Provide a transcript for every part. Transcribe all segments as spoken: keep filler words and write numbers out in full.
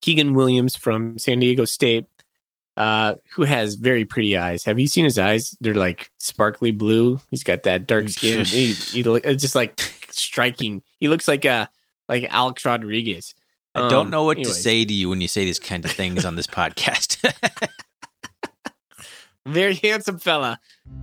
Keegan Williams from San Diego State, uh, who has very pretty eyes. Have you seen his eyes? They're like sparkly blue. He's got that dark skin. he, he, it's just like striking. He looks like uh like Alex Rodriguez. I don't um, know what anyways. to say to you when you say these kinds of things on this podcast. Very handsome fella.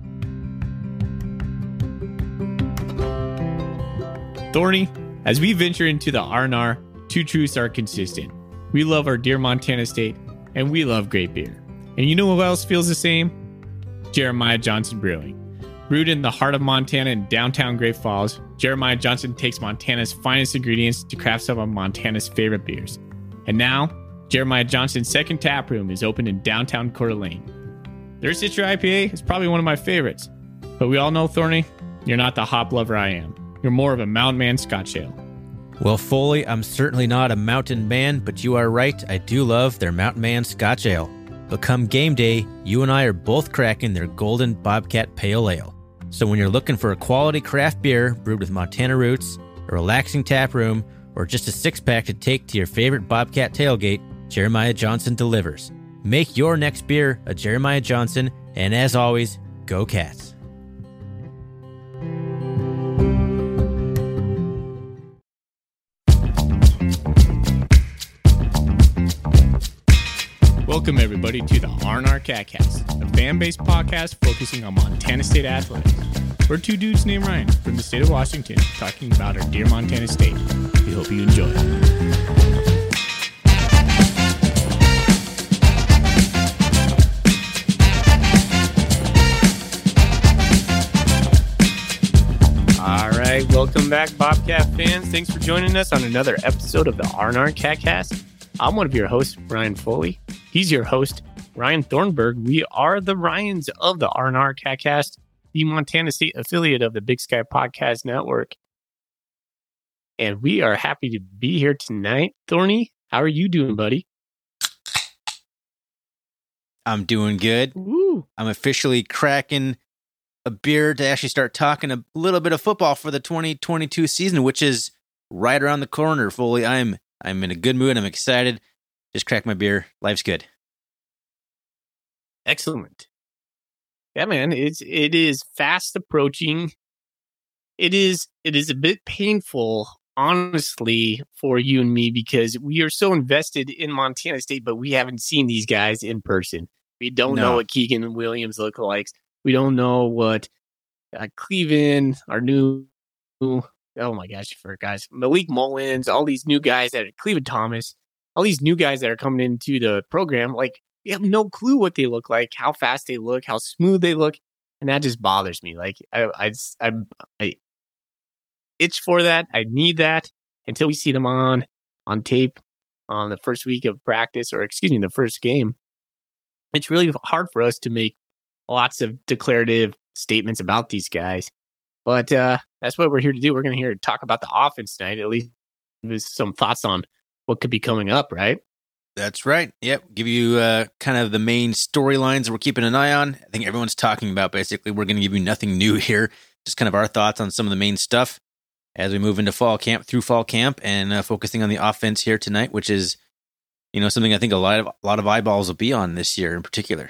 Thorny, as we venture into the R and R, two truths are consistent. We love our dear Montana State, and we love great beer. And you know who else feels the same? Jeremiah Johnson Brewing. Brewed in the heart of Montana in downtown Great Falls, Jeremiah Johnson takes Montana's finest ingredients to craft some of Montana's favorite beers. And now, Jeremiah Johnson's second tap room is open in downtown Coeur d'Alene. Their Citra I P A is probably one of my favorites. But we all know, Thorny, you're not the hop lover I am. You're more of a Mountain Man Scotch Ale. Well, Foley, I'm certainly not a mountain man, but you are right. I do love their Mountain Man Scotch Ale. But come game day, you and I are both cracking their Golden Bobcat Pale Ale. So when you're looking for a quality craft beer brewed with Montana roots, a relaxing tap room, or just a six-pack to take to your favorite Bobcat tailgate, Jeremiah Johnson delivers. Make your next beer a Jeremiah Johnson, and as always, go Cats. Welcome, everybody, to the R and R CatCast, a fan-based podcast focusing on Montana State athletics. We're two dudes named Ryan from the state of Washington talking about our dear Montana State. We hope you enjoy. All right, welcome back, Bobcat fans. Thanks for joining us on another episode of the R and R CatCast. I'm one of your hosts, Ryan Foley. He's your host, Ryan Thornburg. We are the Ryans of the R and R CatCast, the Montana State affiliate of the Big Sky Podcast Network. And we are happy to be here tonight. Thorny, how are you doing, buddy? I'm doing good. Woo. I'm officially cracking a beer to actually start talking a little bit of football for the twenty twenty-two season, which is right around the corner, Foley. I'm I'm in a good mood. I'm excited. Just crack my beer. Life's good. Excellent. Yeah, man, it's it is fast approaching. It is it is a bit painful, honestly, for you and me because we are so invested in Montana State, but we haven't seen these guys in person. We don't No. know what Keegan Williams look like. We don't know what uh, Cleveland, our new, oh my gosh, for guys, Malik Mullins, all these new guys that are Cleveland Thomas. All these new guys that are coming into the program, like, we have no clue what they look like, how fast they look, how smooth they look. And that just bothers me. Like, I, I, I, I itch for that. I need that until we see them on, on tape on the first week of practice, or excuse me, the first game. It's really hard for us to make lots of declarative statements about these guys. But uh, that's what we're here to do. We're going to hear talk about the offense tonight, at least with some thoughts on what could be coming up, right? That's right. Yep. Give you uh, kind of the main storylines that we're keeping an eye on. I think everyone's talking about, basically. We're going to give you nothing new here. Just kind of our thoughts on some of the main stuff as we move into fall camp, through fall camp, and uh, focusing on the offense here tonight, which is, you know, something I think a lot of a lot of eyeballs will be on this year in particular.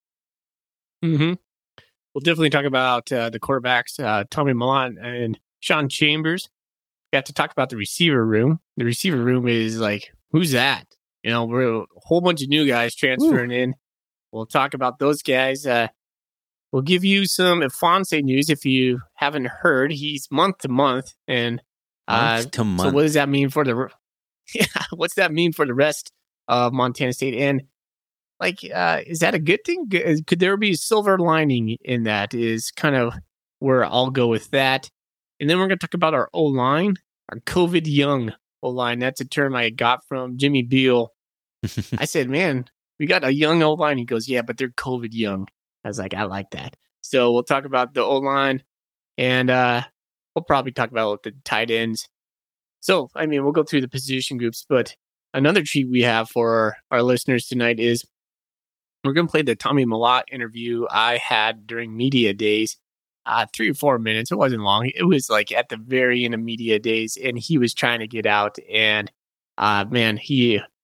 Mm-hmm. We'll definitely talk about uh, the quarterbacks, uh, Tommy Milan and Sean Chambers. We have to talk about the receiver room. The receiver room is like, who's that? You know, we're a whole bunch of new guys transferring Ooh. in. We'll talk about those guys. Uh, we'll give you some Ifanse news if you haven't heard. He's month to month, and uh, month to month. So what does that mean for the? Yeah, what's that mean for the rest of Montana State? And like, uh, is that a good thing? Could there be a silver lining in that? Is kind of where I'll go with that. And then we're going to talk about our O-line, our COVID young O-line. That's a term I got from Jimmy Beal. I said, man, we got a young O-line. He goes, yeah, but they're COVID young. I was like, I like that. So we'll talk about the O-line, and uh, we'll probably talk about the tight ends. So, I mean, we'll go through the position groups, but another treat we have for our, our listeners tonight is we're going to play the Tommy Mellott interview I had during media days. Uh, three or four minutes. It wasn't long. It was like at the very end of media days, and he was trying to get out. And uh, man, he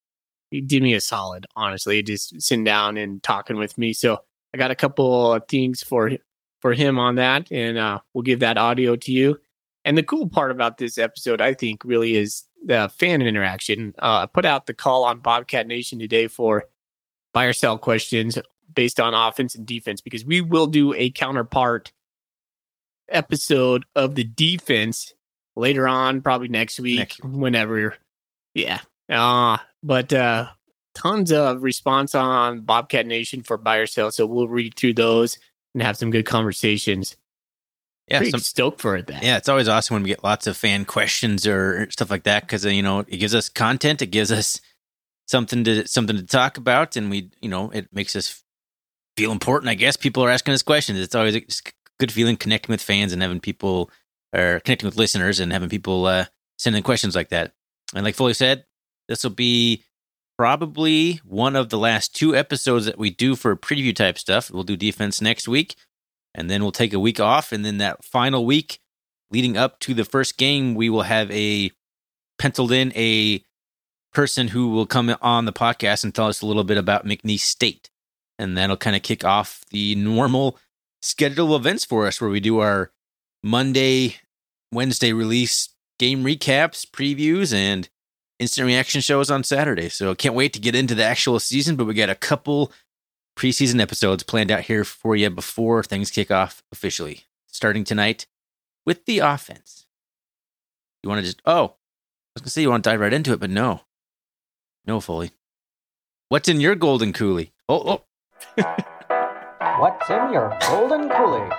he did me a solid, honestly, just sitting down and talking with me. So I got a couple of things for for him on that, and uh, we'll give that audio to you. And the cool part about this episode, I think, really is the fan interaction. Uh, I put out the call on Bobcat Nation today for buy or sell questions based on offense and defense, because we will do a counterpart episode of the defense later on, probably next week, next week. whenever. Yeah. Uh, but uh, tons of response on Bobcat Nation for buy or sell. So we'll read through those and have some good conversations. Yeah, Pretty some, stoked for it. That. Yeah, it's always awesome when we get lots of fan questions or stuff like that, because, you know, it gives us content. It gives us something to something to talk about, and we, you know, it makes us feel important. I guess people are asking us questions. It's always a good feeling connecting with fans and having people, or connecting with listeners and having people uh, sending questions like that. And like Foley said, this will be probably one of the last two episodes that we do for preview type stuff. We'll do defense next week, and then we'll take a week off. And then that final week leading up to the first game, we will have a penciled in a person who will come on the podcast and tell us a little bit about McNeese State. And that'll kind of kick off the normal schedule of events for us, where we do our Monday, Wednesday release game recaps, previews, and instant reaction shows on Saturday. So can't wait to get into the actual season, but we got a couple preseason episodes planned out here for you before things kick off officially, starting tonight with the offense. You want to just, oh, I was going to say you want to dive right into it, but no. No, Foley. What's in your golden coolie? Oh, oh. What's in your golden coolie?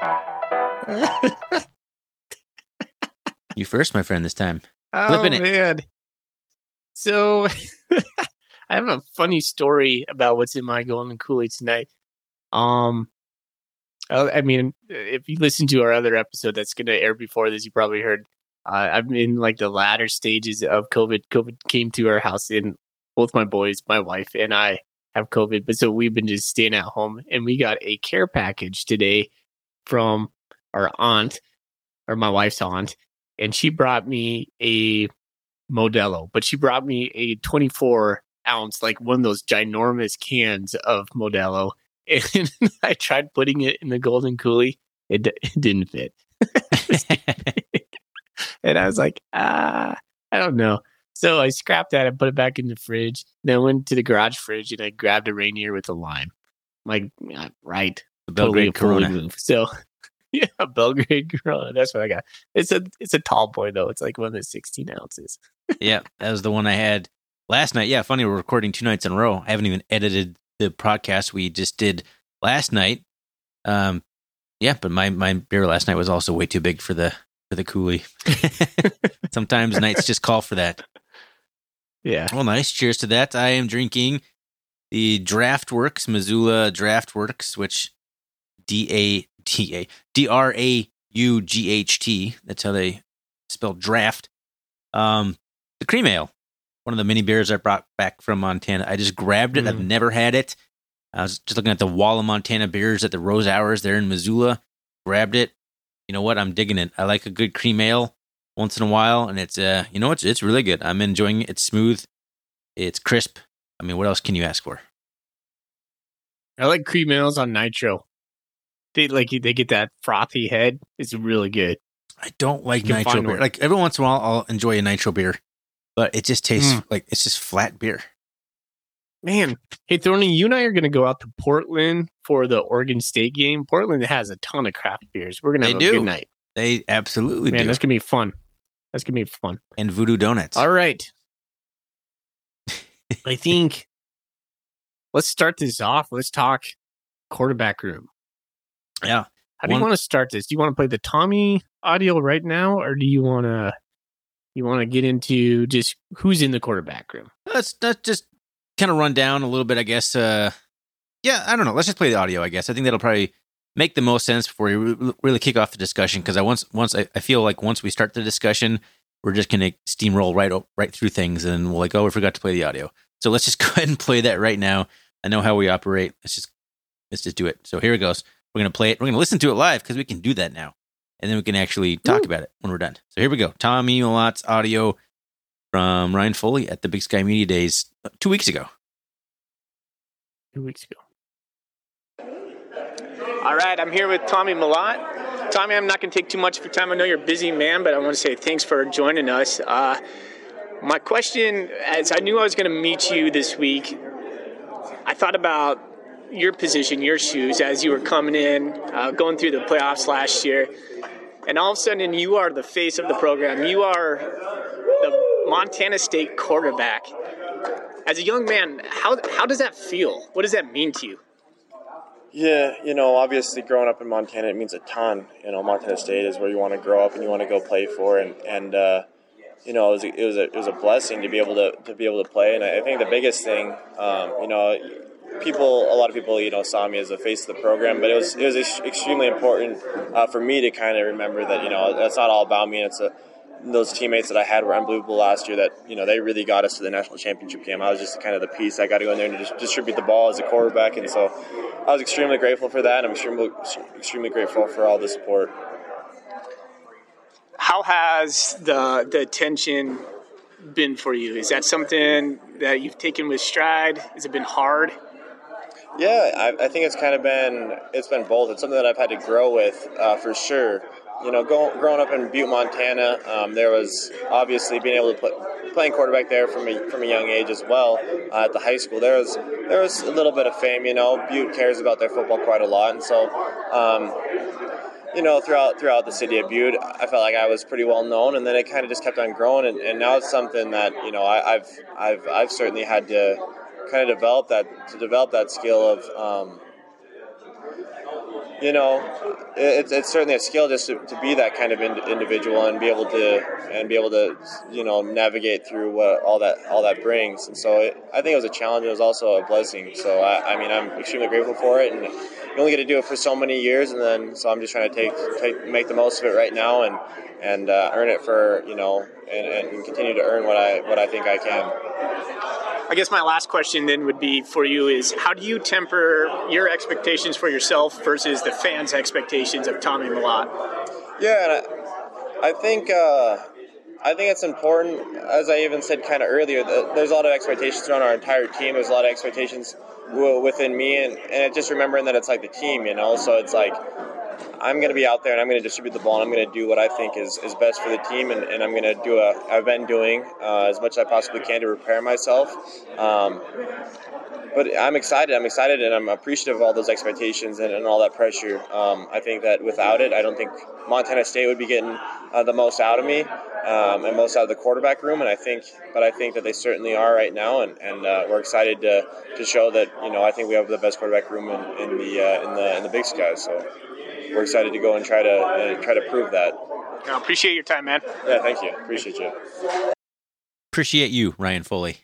You first, my friend, this time. Oh, Flipping it. man. So I have a funny story about what's in my golden coolie tonight. Um, I mean, if you listen to our other episode that's going to air before this, you probably heard uh, I'm in like the latter stages of COVID. COVID came to our house, and both my boys, my wife, and I have COVID. But so we've been just staying at home, and we got a care package today from our aunt, or my wife's aunt, and she brought me a Modelo, but she brought me a twenty-four ounce, like one of those ginormous cans of Modelo. And I tried putting it in the golden coolie. It, it didn't fit. And I was like, ah, I don't know. So I scrapped that and put it back in the fridge. Then I went to the garage fridge and I grabbed a Rainier with a lime. I'm like, yeah, right. The Belgrade totally Corona. Move. So yeah, Belgrade Corona. That's what I got. It's a it's a tall boy though. It's like one of the sixteen ounces. Yeah, that was the one I had last night. Yeah, funny, we're recording two nights in a row. I haven't even edited the podcast we just did last night. Um, yeah, but my, my beer last night was also way too big for the for the coolie. Sometimes nights just call for that. Yeah. Well, nice. Cheers to that. I am drinking the DraftWorks, Missoula DraftWorks, which D A T A D R A U G H T. That's how they spell draft. Um, the cream ale, one of the mini beers I brought back from Montana. I just grabbed it. Mm. I've never had it. I was just looking at the wall of Montana beers at the Rose Hours there in Missoula. Grabbed it. You know what? I'm digging it. I like a good cream ale once in a while, and it's uh, you know, it's it's really good. I'm enjoying it. It's smooth. It's crisp. I mean, what else can you ask for? I like cream ales on nitro. They like they get that frothy head. It's really good. I don't like nitro beer. One. Like every once in a while, I'll enjoy a nitro beer, but it just tastes mm. like it's just flat beer. Man, hey, Thorny, you and I are going to go out to Portland for the Oregon State game. Portland has a ton of craft beers. We're going to have they a do. good night. They absolutely Man, do. that's going to be fun. That's going to be fun. And Voodoo Donuts. All right. I think let's start this off. Let's talk quarterback room. Yeah. How do One, you want to start this? Do you want to play the Tommy audio right now, or do you want to you want to get into just who's in the quarterback room? Let's, let's just kind of run down a little bit, I guess. Uh, yeah, I don't know. Let's just play the audio, I guess. I think that'll probably make the most sense before we re- really kick off the discussion, because I once once I, I feel like once we start the discussion, we're just going to steamroll right right through things, and we're like, oh, we forgot to play the audio. So let's just go ahead and play that right now. I know how we operate. Let's just let's just do it. So here it goes. We're going to play it. We're going to listen to it live because we can do that now, and then we can actually talk Ooh. about it when we're done. So here we go. Tommy Mellott's audio from Ryan Foley at the Big Sky Media Days two weeks ago. two weeks ago. All right, I'm here with Tommy Mellott. Tommy, I'm not going to take too much of your time. I know you're a busy man, but I want to say thanks for joining us. Uh, my question, as I knew I was going to meet you this week, I thought about your position, your shoes, as you were coming in, uh, going through the playoffs last year, and all of a sudden you are the face of the program. You are the Montana State quarterback. As a young man, how how does that feel? What does that mean to you? Yeah, you know, obviously growing up in Montana, it means a ton. You know, Montana State is where you want to grow up and you want to go play for, and and uh, you know, it was a, it was a it was a blessing to be able to to be able to play. And I think the biggest thing, um, you know, people, a lot of people, you know, saw me as the face of the program, but it was it was ex- extremely important uh, for me to kind of remember that, you know, that's not all about me. It's a those teammates that I had were unbelievable last year that, you know, they really got us to the national championship game. I was just kind of the piece. I got to go in there and just distribute the ball as a quarterback. And so I was extremely grateful for that. I'm extremely, extremely grateful for all the support. How has the the attention been for you? Is that something that you've taken with stride? Has it been hard? Yeah, I, I think it's kind of been, it's been both. It's something that I've had to grow with uh, for sure. You know, go, growing up in Butte, Montana, um, there was obviously being able to play, playing quarterback there from a, from a young age as well. Uh, at the high school, there was there was a little bit of fame. You know, Butte cares about their football quite a lot, and so um, you know, throughout throughout the city of Butte, I felt like I was pretty well known, and then it kind of just kept on growing, and, and now it's something that, you know, I, I've I've I've certainly had to kind of develop that to develop that skill of. Um, You know, it's it's certainly a skill just to, to be that kind of ind- individual and be able to and be able to, you know, navigate through what all that all that brings. And so it, I think it was a challenge. It was also a blessing. So I, I mean, I'm extremely grateful for it. And you only get to do it for so many years, and then so I'm just trying to take, take make the most of it right now and and uh, earn it for, you know, and, and continue to earn what I what I think I can. I guess my last question then would be for you is, how do you temper your expectations for yourself versus the fans' expectations of Tommy Mellott? Yeah, and I, I think uh, I think it's important, as I even said kind of earlier, that there's a lot of expectations around our entire team. There's a lot of expectations w- within me, and, and just remembering that it's like the team, you know, so it's like I'm going to be out there and I'm going to distribute the ball and I'm going to do what I think is, is best for the team, and, and I'm going to do a, I've been doing uh, as much as I possibly can to prepare myself. Um, but I'm excited. I'm excited and I'm appreciative of all those expectations and, and all that pressure. Um, I think that without it, I don't think Montana State would be getting uh, the most out of me um, and most out of the quarterback room. And I think, but I think that they certainly are right now. And, and uh, we're excited to, to show that, you know, I think we have the best quarterback room in, in the uh, in the in the Big Sky. So we're excited to go and try to uh, try to prove that. I appreciate your time, man. Yeah, thank you. Appreciate you. Appreciate you, Ryan Foley.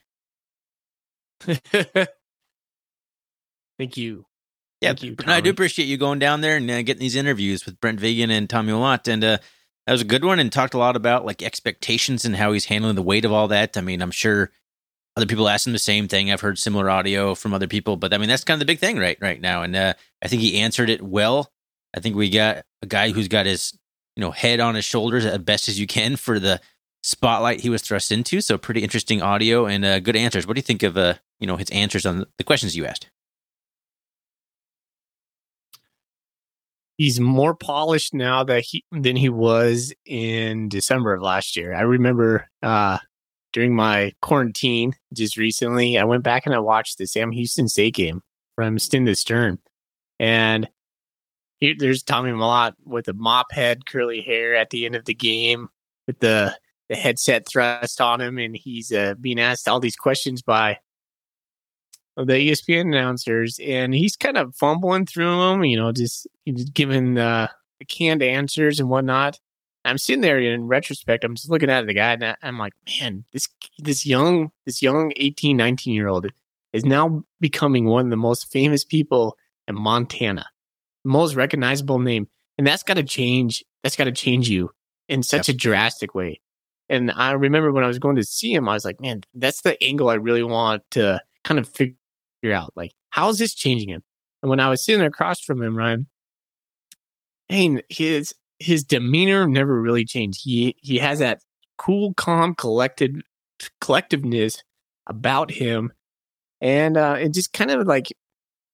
Thank you. Yeah, Thank you, I do appreciate you going down there and uh, getting these interviews with Brent Vigen and Tommy Mellott, and uh, that was a good one, and talked a lot about like expectations and how he's handling the weight of all that. I mean, I'm sure other people ask him the same thing. I've heard similar audio from other people, but I mean, that's kind of the big thing right right now, and uh, I think he answered it well. I think we got a guy who's got his, you know, head on his shoulders as best as you can for the spotlight he was thrust into. So pretty interesting audio and uh, good answers. What do you think of, uh, you know, his answers on the questions you asked? He's more polished now that he than he was in December of last year. I remember uh, during my quarantine just recently, I went back and I watched the Sam Houston State game from stem to stern, and here, there's Tommy Mellott with a mop head, curly hair at the end of the game with the, the headset thrust on him, and he's uh, being asked all these questions by the E S P N announcers, and he's kind of fumbling through them, you know, just, just giving uh, the canned answers and whatnot. I'm sitting there in retrospect, I'm just looking at the guy, and I'm like, man, this this young this young eighteen, nineteen year old is now becoming one of the most famous people in Montana, most recognizable name, and that's got to change. That's got to change you in such yep. a drastic way. And I remember when I was going to see him, I was like, man, that's the angle I really want to kind of figure out, like, how is this changing him? And when I was sitting across from him, Ryan, hey, his his demeanor never really changed. He he has that cool, calm, collected collectiveness about him, and uh, it just kind of like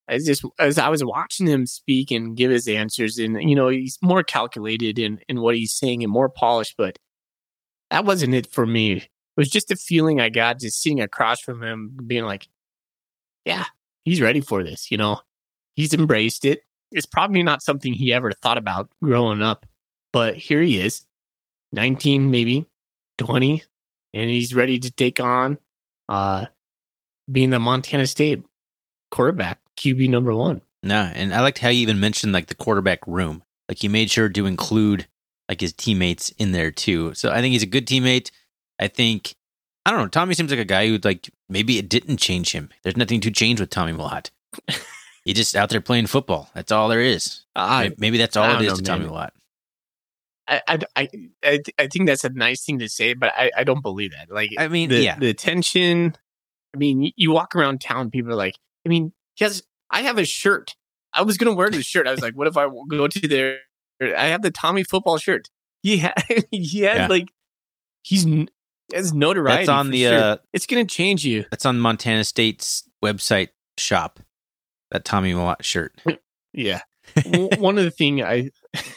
as just as I was watching him speak and give his answers, and you know, he's more calculated in in what he's saying and more polished, but that wasn't it for me. It was just a feeling I got just sitting across from him, being like, "Yeah, he's ready for this." You know, he's embraced it. It's probably not something he ever thought about growing up, but here he is, nineteen, maybe twenty, and he's ready to take on uh, being the Montana State quarterback, Q B number one. No, and I liked how you even mentioned like the quarterback room. Like you made sure to include like his teammates in there too. So I think he's a good teammate. I think I don't know. Tommy seems like a guy who like maybe it didn't change him. There's nothing to change with Tommy Mellott. He's just out there playing football. That's all there is. I, maybe that's all it is know, to Tommy man. Mellott. I, I, I, I th- I think that's a nice thing to say, but I, I don't believe that. Like, I mean, the, yeah. the tension. I mean, you, you walk around town, people are like, I mean, he has, I have a shirt. I was going to wear this shirt. I was like, what if I go to there? I have the Tommy football shirt. He had, he had Yeah. like, he's, he has notoriety. That's on for the. sure. Uh, It's going to change you. that's on Montana State's website shop. That Tommy Mellott shirt. Yeah. W- One of the thing I,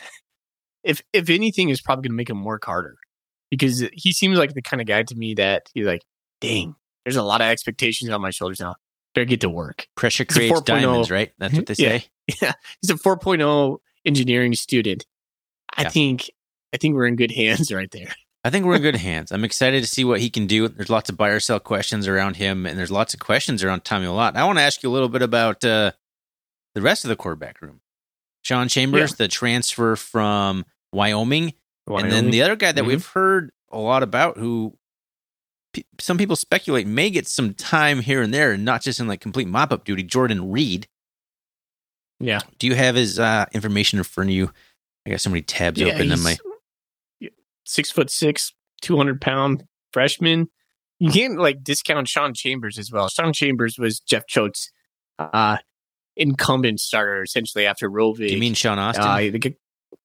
if if anything, is probably going to make him work harder, because he seems like the kind of guy to me that he's like, dang, there's a lot of expectations on my shoulders now. Better get to work. Pressure It's a creates four point oh. diamonds, right? That's what they Yeah. say. Yeah, he's a four point oh engineering student. I Yeah. think I think we're in good hands right there. I think we're in good hands. I'm excited to see what he can do. There's lots of buy or sell questions around him, and there's lots of questions around Tommy Mellott. I want to ask you a little bit about uh, the rest of the quarterback room. Sean Chambers, Yeah. the transfer from Wyoming, and then Wyoming. the other guy that Mhm. we've heard a lot about, who p- some people speculate may get some time here and there, and not just in like complete mop-up duty, Jordan Reed. Yeah. Do you have his uh, information in front of you? I got so many tabs Yeah, open on he's my... six foot six, two hundred pound freshman. You can't like discount Sean Chambers as well. Sean Chambers was Jeff Choate's uh, incumbent starter essentially after Rovig. Do you mean Sean Austin? Uh, the-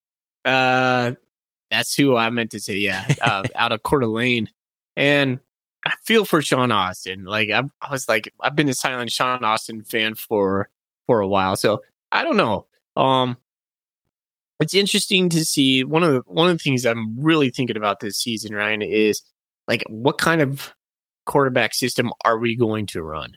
uh, that's who I meant to say. Yeah, uh, out of Coeur d'Alene, and I feel for Sean Austin. Like I, I was like, I've been a silent Sean Austin fan for for a while, so I don't know. Um, it's interesting to see. One of the one of the things I'm really thinking about this season, Ryan, is like what kind of quarterback system are we going to run?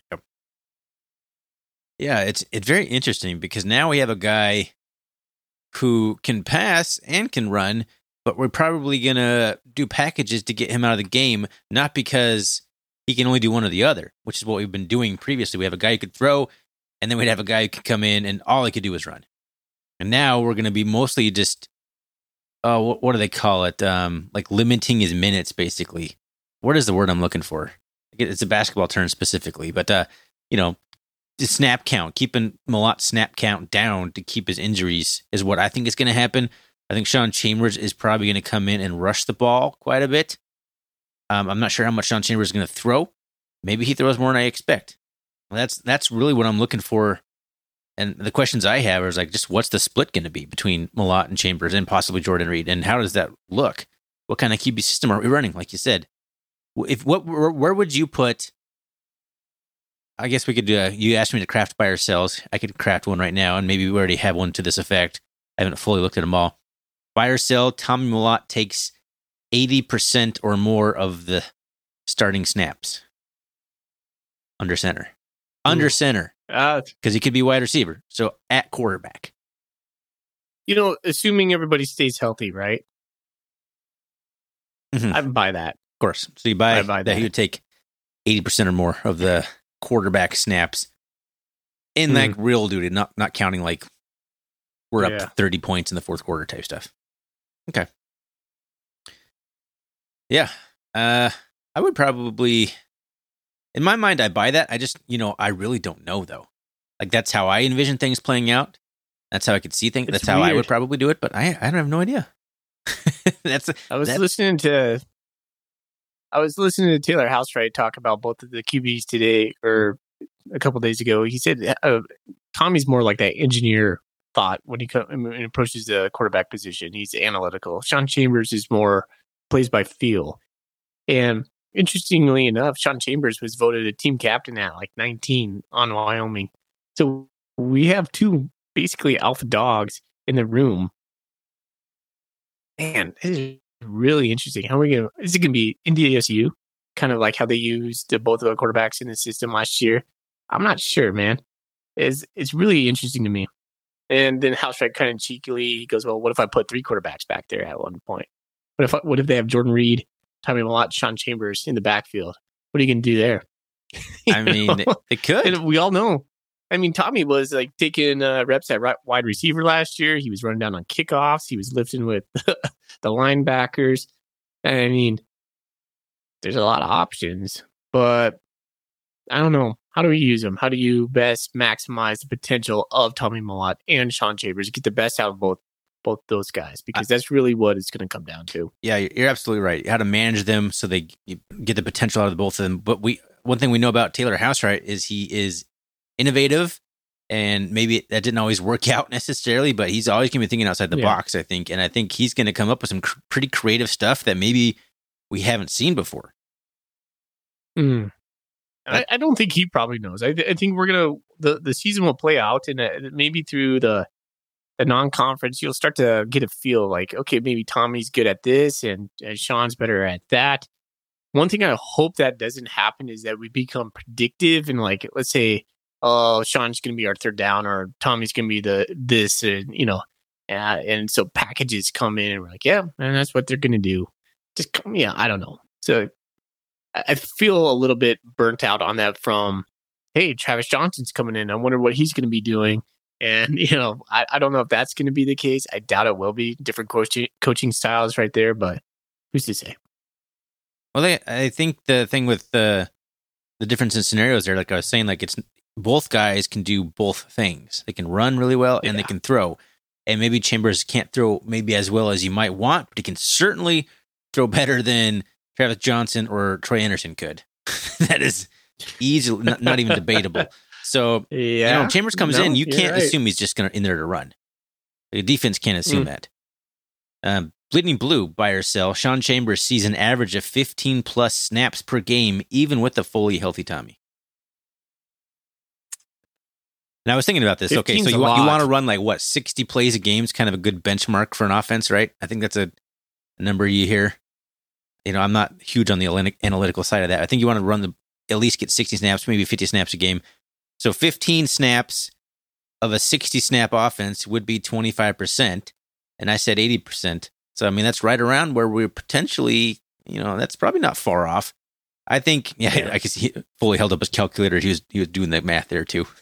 Yeah, it's it's very interesting because now we have a guy who can pass and can run, but we're probably going to do packages to get him out of the game, not because he can only do one or the other, which is what we've been doing previously. We have a guy who could throw, and then we'd have a guy who could come in, and all he could do was run. And now we're going to be mostly just, uh, what, what do they call it? Um, like limiting his minutes, basically. What is the word I'm looking for? It's a basketball term specifically, but, uh, you know, the snap count, keeping Mellott's snap count down to keep his injuries is what I think is going to happen. I think Sean Chambers is probably going to come in and rush the ball quite a bit. Um, I'm not sure how much Sean Chambers is going to throw. Maybe he throws more than I expect. That's that's really what I'm looking for. And the questions I have is like, just what's the split going to be between Mellott and Chambers and possibly Jordan Reed? And how does that look? What kind of Q B system are we running? Like you said, if what where, where would you put? I guess we could do. A, you asked me to craft buy or sells. I could craft one right now, and maybe we already have one to this effect. I haven't fully looked at them all. Buy or sell. Tommy Mellott takes eighty percent or more of the starting snaps under center. Under Ooh. center. Uh, Because he could be wide receiver. So at quarterback. you know, assuming everybody stays healthy, right? Mhm. I buy that. Of course. So you buy, I buy that. that. He would take eighty percent or more of the quarterback snaps in like real duty, not not counting like we're up Yeah. thirty points in the fourth quarter type stuff. Okay. Yeah. Uh, I would probably, in my mind, I buy that. I just, you know, I really don't know though. Like that's how I envision things playing out. That's how I could see things. It's That's how I would weird. probably do it, but I, I don't have no idea. That's I was that- listening to I was listening to Taylor Housewright talk about both of the Q Bs today or a couple days ago. He said uh, Tommy's more like that engineer thought when he, co- when he approaches the quarterback position. He's analytical. Sean Chambers is more plays by feel. And interestingly enough, Sean Chambers was voted a team captain at like nineteen on Wyoming. So we have two basically alpha dogs in the room. Man, this is really interesting. How are we going to, is it going to be N D S U? Kind of like how they used the, both of the quarterbacks in the system last year? I'm not sure, man. It's, it's really interesting to me. And then Housewright kind of cheekily he goes, well, what if I put three quarterbacks back there at one point? What if what if they have Jordan Reed, Tommy Mellott, Sean Chambers in the backfield? What are you going to do there? I mean, it, it could. And we all know. I mean, Tommy was like taking uh, reps at right, wide receiver last year. He was running down on kickoffs. He was lifting with the linebackers. I mean, there's a lot of options, but I don't know. How do we use them? How do you best maximize the potential of Tommy Mellott and Sean Chambers? Get the best out of both both those guys, because that's really what it's going to come down to. Yeah, you're absolutely right. How to manage them so they get the potential out of both of them. But we one thing we know about Taylor Housewright is he is innovative, and maybe that didn't always work out necessarily, but he's always going to be thinking outside the yeah. box, I think. And I think he's going to come up with some cr- pretty creative stuff that maybe we haven't seen before. Mm. I, I don't think he probably knows. I, th- I think we're going to, the, the season will play out, and uh, maybe through the the non-conference, you'll start to get a feel like, okay, maybe Tommy's good at this and, and Sean's better at that. One thing I hope that doesn't happen is that we become predictive and like, let's say, oh, Sean's going to be our third down or Tommy's going to be the this, and, you know, uh, and so packages come in and we're like, yeah, and that's what they're going to do. Just come, yeah, I don't know. So I feel a little bit burnt out on that from, hey, Travis Johnson's coming in. I wonder what he's going to be doing. And, you know, I, I don't know if that's going to be the case. I doubt it will be. Different coaching coaching styles right there, but who's to say? Well, they, I think the thing with the the difference in scenarios there, like I was saying, like it's both guys can do both things. They can run really well and yeah. they can throw. And maybe Chambers can't throw maybe as well as you might want, but he can certainly throw better than Travis Johnson or Troy Anderson could. That is easily not, not even debatable. So, yeah, you know, Chambers comes no, in, you can't right. assume he's just going to in there to run. The defense can't assume mm. that. Um, Bleeding Blue, buy or sell. Sean Chambers sees an average of fifteen plus snaps per game, even with a fully healthy Tommy. And I was thinking about this. Okay, so you, you want to run like what, sixty plays a game is kind of a good benchmark for an offense, right? I think that's a, a number you hear. You know, I'm not huge on the analytical side of that. I think you want to run the at least get sixty snaps, maybe fifty snaps a game. So fifteen snaps of a sixty snap offense would be twenty-five percent. And I said eighty percent. So, I mean, that's right around where we're potentially, you know, that's probably not far off. I think, yeah, yeah. I guess he fully held up his calculator. He was he was doing the math there too.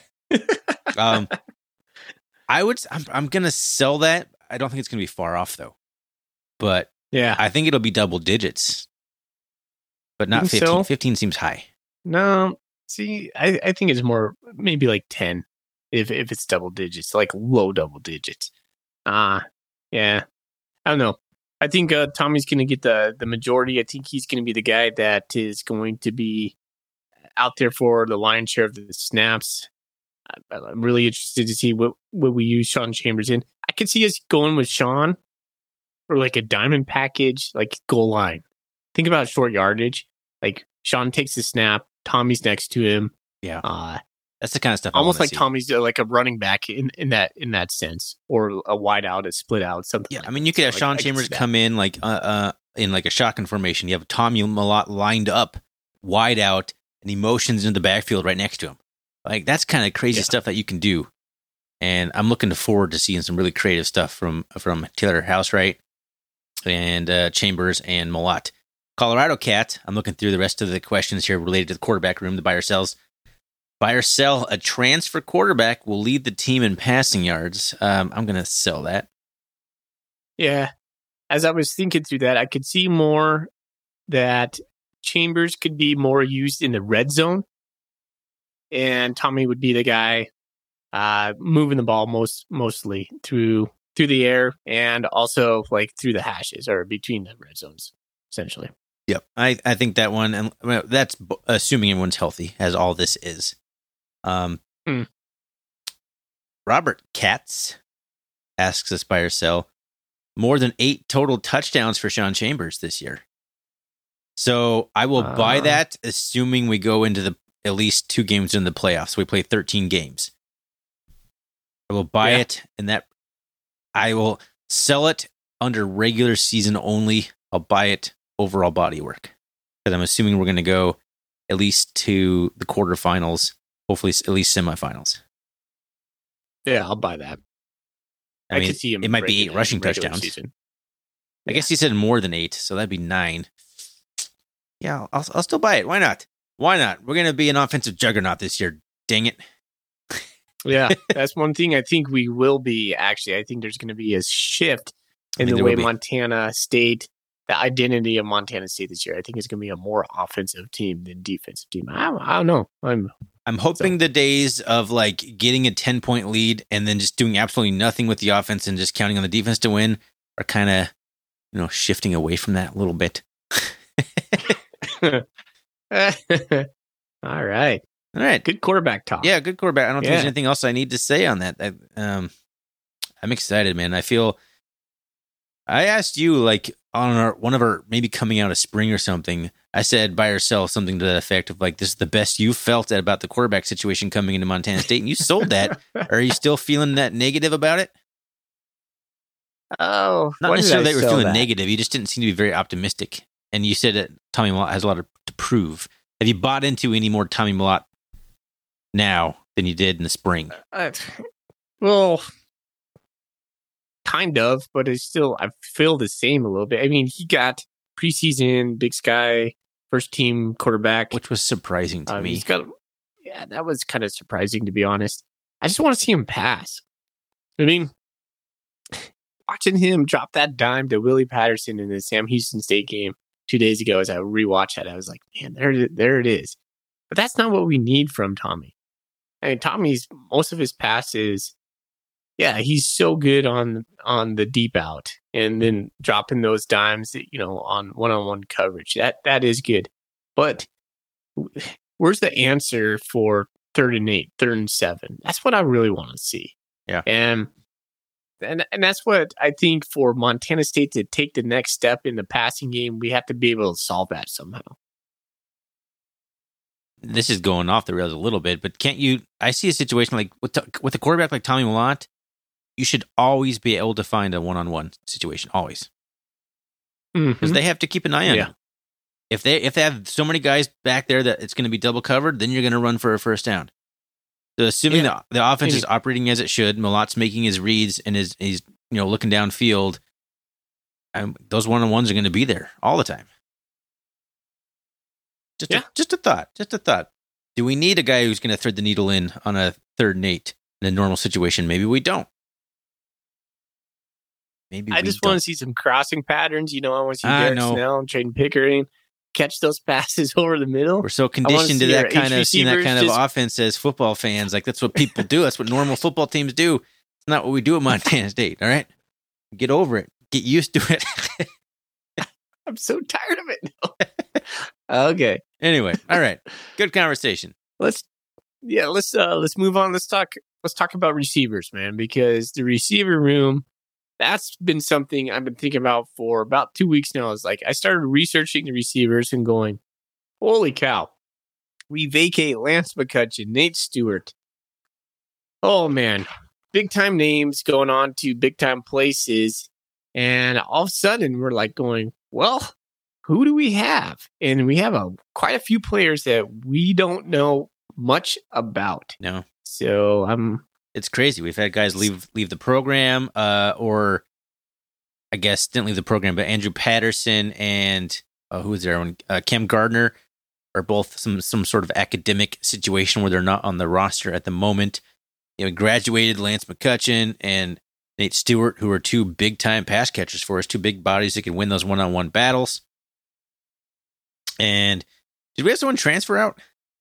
um, I would, I'm, I'm going to sell that. I don't think it's going to be far off though. But yeah, I think it'll be double digits. But not fifteen. So? fifteen seems high. No. See, I, I think it's more maybe like ten if if it's double digits, like low double digits. Ah, uh, yeah. I don't know. I think uh, Tommy's going to get the, the majority. I think he's going to be the guy that is going to be out there for the lion's share of the snaps. I, I'm really interested to see what, what we use Sean Chambers in. I could see us going with Sean for like a diamond package, like goal line. Think about short yardage. Like Sean takes the snap. Tommy's next to him. Yeah, uh, that's the kind of stuff. Almost like see. Tommy's uh, like a running back in, in that in that sense, or a wide out, a split out, something. Yeah, like I mean, you could so have Sean I, Chambers I come in like uh, uh in like a shotgun formation. You have Tommy Mellott lined up, wide out, and he motions into the backfield right next to him. Like that's kind of crazy yeah. stuff that you can do. And I'm looking forward to seeing some really creative stuff from from Taylor Housewright and uh, Chambers and Mellott. Colorado Cat, I'm looking through the rest of the questions here related to the quarterback room, the buy or sells. Buy or sell, a transfer quarterback will lead the team in passing yards. Um, I'm going to sell that. Yeah. As I was thinking through that, I could see more that Chambers could be more used in the red zone. And Tommy would be the guy uh, moving the ball most mostly through through the air and also like through the hashes or between the red zones, essentially. Yep, I, I think that one, and well, that's assuming everyone's healthy, as all this is. Um, mm. Robert Katz asks us buy or sell more than eight total touchdowns for Sean Chambers this year. So I will uh, buy that, assuming we go into the at least two games in the playoffs. We play thirteen games. I will buy Yeah. it, and that I will sell it under regular season only. I'll buy it overall body work because I'm assuming we're going to go at least to the quarterfinals, hopefully at least semifinals. Yeah, I'll buy that. I, mean, could see him it might be breaking eight that rushing regular touchdowns. season. I guess he said more than eight, so that'd be nine. Yeah, I'll, I'll still buy it. Why not? Why not? We're going to be an offensive juggernaut this year. Dang it. Yeah, that's one thing I think we will be. Actually, I think there's going to be a shift in I mean, the there way will be. Montana State, the identity of Montana State this year. I think it's going to be a more offensive team than defensive team. I, I don't know. I'm I'm hoping the days of like getting a ten point lead and then just doing absolutely nothing with the offense and just counting on the defense to win are kind of, you know, shifting away from that a little bit. all right. All right. Good quarterback talk. Yeah, good quarterback. I don't think Yeah. there's anything else I need to say on that. I, um, I'm excited, man. I feel. I asked you like on our one of our maybe coming out of spring or something. I said by yourself something to the effect of like, "This is the best you felt at about the quarterback situation coming into Montana State," and you sold that. Are you still feeling that negative about it? Oh, Not why did necessarily I that you were sell feeling that? negative. You just didn't seem to be very optimistic. And you said that Tommy Mellott has a lot of, to prove. Have you bought into any more Tommy Mellott now than you did in the spring? Uh, well, kind of, but it's still, I feel the same a little bit. I mean, he got preseason Big Sky first team quarterback. Which was surprising to Um, me. He's got, yeah, that was kind of surprising to be honest. I just want to see him pass. I mean, watching him drop that dime to Willie Patterson in the Sam Houston State game two days ago, as I rewatched it, I was like, man, there, it- there it is. But that's not what we need from Tommy. I mean, Tommy's most of his passes, yeah, he's so good on on the deep out and then dropping those dimes, you know, on one on one coverage. That that is good. But where's the answer for third and eight, third and seven? That's what I really want to see. Yeah. And and and that's what I think for Montana State to take the next step in the passing game, we have to be able to solve that somehow. This is going off the rails a little bit, but can't you? I see a situation like with with a quarterback like Tommy Mellott, you should always be able to find a one on one situation, always, because they have to keep an eye on Yeah. you. If they if they have so many guys back there that it's going to be double covered, then you're going to run for a first down. So assuming Yeah. the the offense And- is operating as it should, Mellott's making his reads and his he's you know looking downfield, um, those one on ones are going to be there all the time. Just Yeah. a, just a thought, just a thought. Do we need a guy who's going to thread the needle in on a third and eight in a normal situation? Maybe we don't. Maybe I we just don't. want to see some crossing patterns. You know, I want to see I Derek know. Snell and Traden Pickering catch those passes over the middle. We're so conditioned to see that our kind H of seeing that receivers kind of just- offense as football fans. Like that's what people do. That's what normal football teams do. It's not what we do at Montana State. All right, get over it. Get used to it. I'm so tired of it. Okay, Anyway, all right. Good conversation. let's yeah, let's uh let's move on. Let's talk. Let's talk about receivers, man, because the receiver room. That's been something I've been thinking about for about two weeks now. It's like I started researching the receivers and going, holy cow. We vacate Lance McCutcheon, Nate Stewart. Oh, man. Big time names going on to big time places. And all of a sudden, we're like going, well, who do we have? And we have a quite a few players that we don't know much about. No, So I'm it's crazy. We've had guys leave leave the program, uh, or I guess didn't leave the program, but Andrew Patterson and uh, who was there? One? Uh, Cam Gardner are both some some sort of academic situation where they're not on the roster at the moment. You know, graduated Lance McCutcheon and Nate Stewart, who are two big time pass catchers for us, two big bodies that can win those one on one battles. And did we have someone transfer out?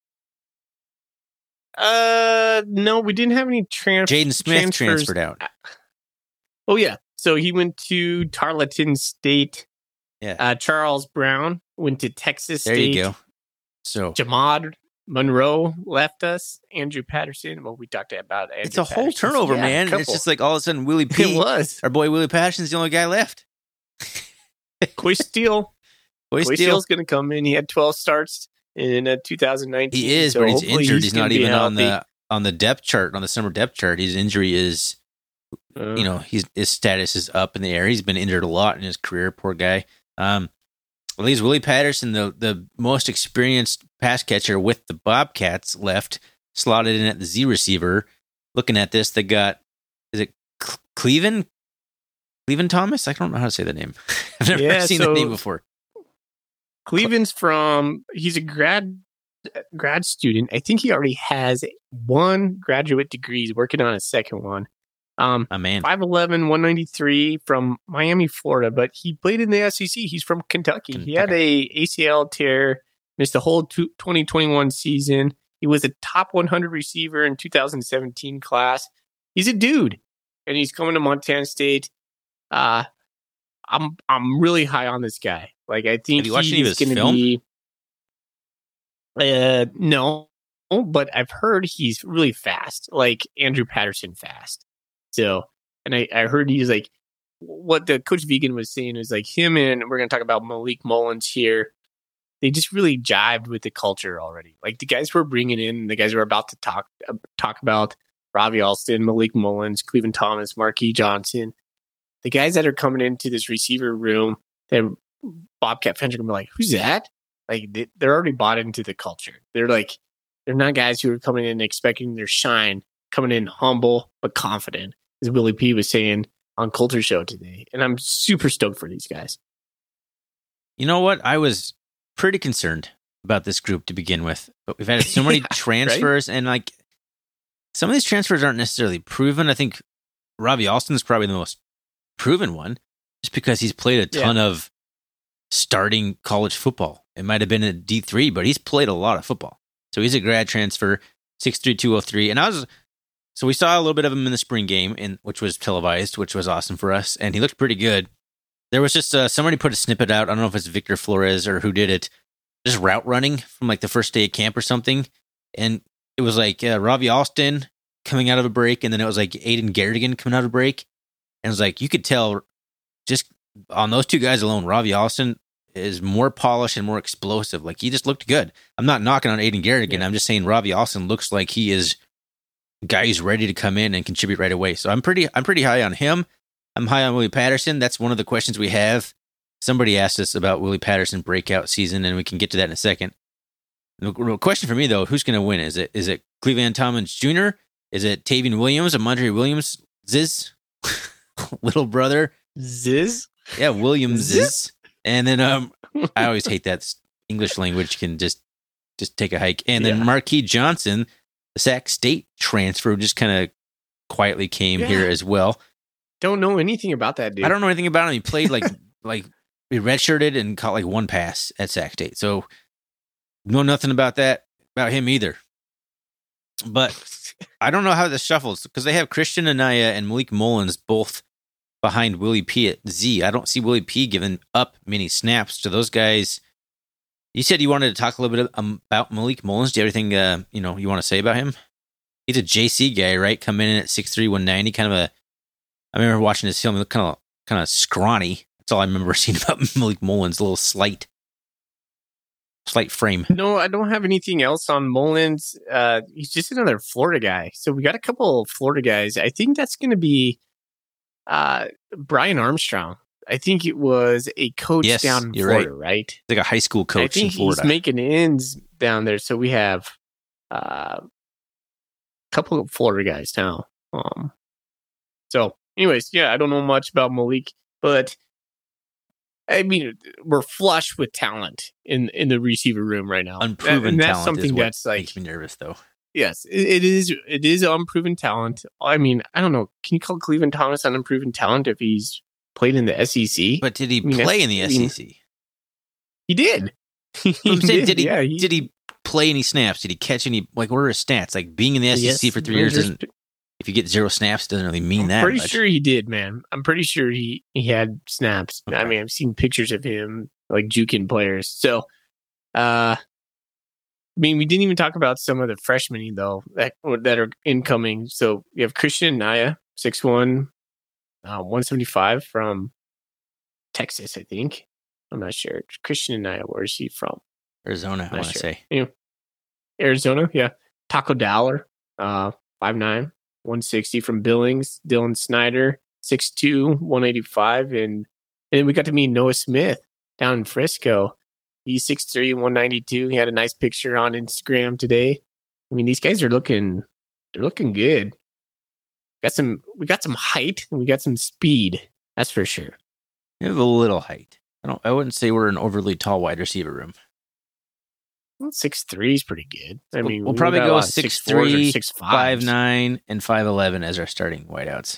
Uh, no, we didn't have any trans- Jaden Smith transfers. transferred out. Oh yeah, so he went to Tarleton State. Yeah. Uh, Charles Brown went to Texas There State. you go. So Jamad Monroe left us. Andrew Patterson. Well, we talked about Andrew it's a whole Patterson. turnover, Yeah, man. couple. It's just like all of a sudden Willie P. It was. Our boy Willie Patterson's the only guy left. Coy Steele. Boy Coy Steele. Steele's going to come in. He had twelve starts in uh, two thousand nineteen. He is, so but he's hopefully injured. He's, gonna not be even on healthy. the on the depth chart, on the summer depth chart, his injury is, Uh, you know, he's, his status is up in the air. He's been injured a lot in his career, poor guy. Um, at least Willie Patterson, the, the most experienced pass catcher with the Bobcats, left, slotted in at the Z receiver. Looking at this, they got, is it Cle- Cleveland? Cleveland Thomas? I don't know how to say the name. I've never Yeah, seen so- the name before. Cleveland's from, he's a grad grad student. I think he already has one graduate degree. He's working on a second one. Um, Oh, man. five eleven, one ninety-three from Miami, Florida, but he played in the S E C. He's from Kentucky. He had a A C L tear, missed the whole two- twenty twenty-one season. He was a top one hundred receiver in two thousand seventeen class. He's a dude, and he's coming to Montana State. Uh, I'm I'm really high on this guy. Like, I think Have you watched any of he's his going to film? be. Uh, no, but I've heard he's really fast, like Andrew Patterson fast. So, and I, I heard he's like, what the Coach Vegan was saying is like him and we're going to talk about Malik Mullins here. They just really jived with the culture already. Like the guys we're bringing in, the guys we're about to talk uh, talk about, Ravi Alston, Malik Mullins, Cleveland Thomas, Marquis Johnson, the guys that are coming into this receiver room, that Bobcat fans are going to be like, who's that? Like they, they're already bought into the culture. They're like, they're not guys who are coming in expecting their shine, coming in humble but confident, as Willie P was saying on Coulter Show today. And I'm super stoked for these guys. You know what? I was pretty concerned about this group to begin with, but we've had so many Yeah, transfers, and like some of these transfers aren't necessarily proven. I think Ravi Alston is probably the most proven one, just because he's played a ton of starting college football. It might have been at D three, but he's played a lot of football. So he's a grad transfer, six three, two oh three. And I was, so we saw a little bit of him in the spring game, in, which was televised, which was awesome for us. And he looked pretty good. There was just, uh, somebody put a snippet out. I don't know if it's Victor Flores or who did it, just route running from like the first day of camp or something. And it was like uh, Ravi Alston coming out of a break. And then it was like Aiden Garrigan coming out of a break. And it was like, you could tell just on those two guys alone, Ravi Alston is more polished and more explosive. Like he just looked good. I'm not knocking on Aiden Garrigan. Yeah. I'm just saying Ravi Alston looks like he is a guy who's ready to come in and contribute right away. So I'm pretty, I'm pretty high on him. I'm high on Willie Patterson. That's one of the questions we have. Somebody asked us about Willie Patterson breakout season, and we can get to that in a second. The real question for me though, who's going to win? Is it, is it Cleveland Thomas Junior? Is it Tavian Williams, Amandre Williams, Ziz, little brother? Ziz? Yeah, Williams Ziz. And then um, I always hate that English language can just just take a hike. And then yeah. Marquis Johnson, the Sac State transfer, just kind of quietly came yeah. here as well. Don't know anything about that dude. I don't know anything about him. He played like like he redshirted and caught like one pass at Sac State. So know nothing about that about him either. But I don't know how this shuffles because they have Christian Anaya and Malik Mullins both behind Willie P at Z. I don't see Willie P giving up many snaps to those guys. You said you wanted to talk a little bit about Malik Mullins. Do you have anything uh, you know you want to say about him? He's a J C guy, right? Coming in at six three, one ninety, kind of a. I remember watching his film. He looked kind of kind of scrawny. That's all I remember seeing about Malik Mullins. A little slight, slight frame. No, I don't have anything else on Mullins. Uh, he's just another Florida guy. So we got a couple of Florida guys. I think that's going to be. Uh, Brian Armstrong. I think it was a coach yes, down in you're Florida, right. right? Like a high school coach I think in Florida. He's making ends down there. So we have uh, a couple of Florida guys now. Um, so, anyways, yeah, I don't know much about Malik, but I mean, we're flush with talent in in the receiver room right now. Unproven and that's talent something is what that's like makes me nervous, though. Yes, it, it is. It is unproven talent. I mean, I don't know. Can you call Cleveland Thomas an unproven talent if he's played in the S E C? But did he I mean, play in the I S E C? mean, he did. he I'm saying, did. did he? Yeah, he, did he play any snaps? Did he catch any? Like, what are his stats? Like being in the S E C yes, for three years doesn't. If you get zero snaps, doesn't really mean I'm that. pretty much. sure he did, man. I'm pretty sure he he had snaps. Okay. I mean, I've seen pictures of him like juking players. So, uh. I mean, we didn't even talk about some of the freshmen, though, that that are incoming. So you have Christian Naya, six one, uh, one seventy-five from Texas, I think. I'm not sure. Christian Naya, where is he from? Arizona, I want to sure. say. Anyway, Arizona, yeah. Taco Dowler, uh, five nine, one sixty from Billings. Dylan Snyder, six two, one eighty-five. And, and then we got to meet Noah Smith down in Frisco. He's six three, one ninety-two. He had a nice picture on Instagram today. I mean, these guys are looking, they're looking good. Got some, we got some height and we got some speed. That's for sure. We have a little height. I don't. I wouldn't say we're an overly tall wide receiver room. Well, six three is pretty good. I We'll- mean, we'll we probably got a go lot of six fours or three, six five fives. nine, and five eleven as our starting wideouts.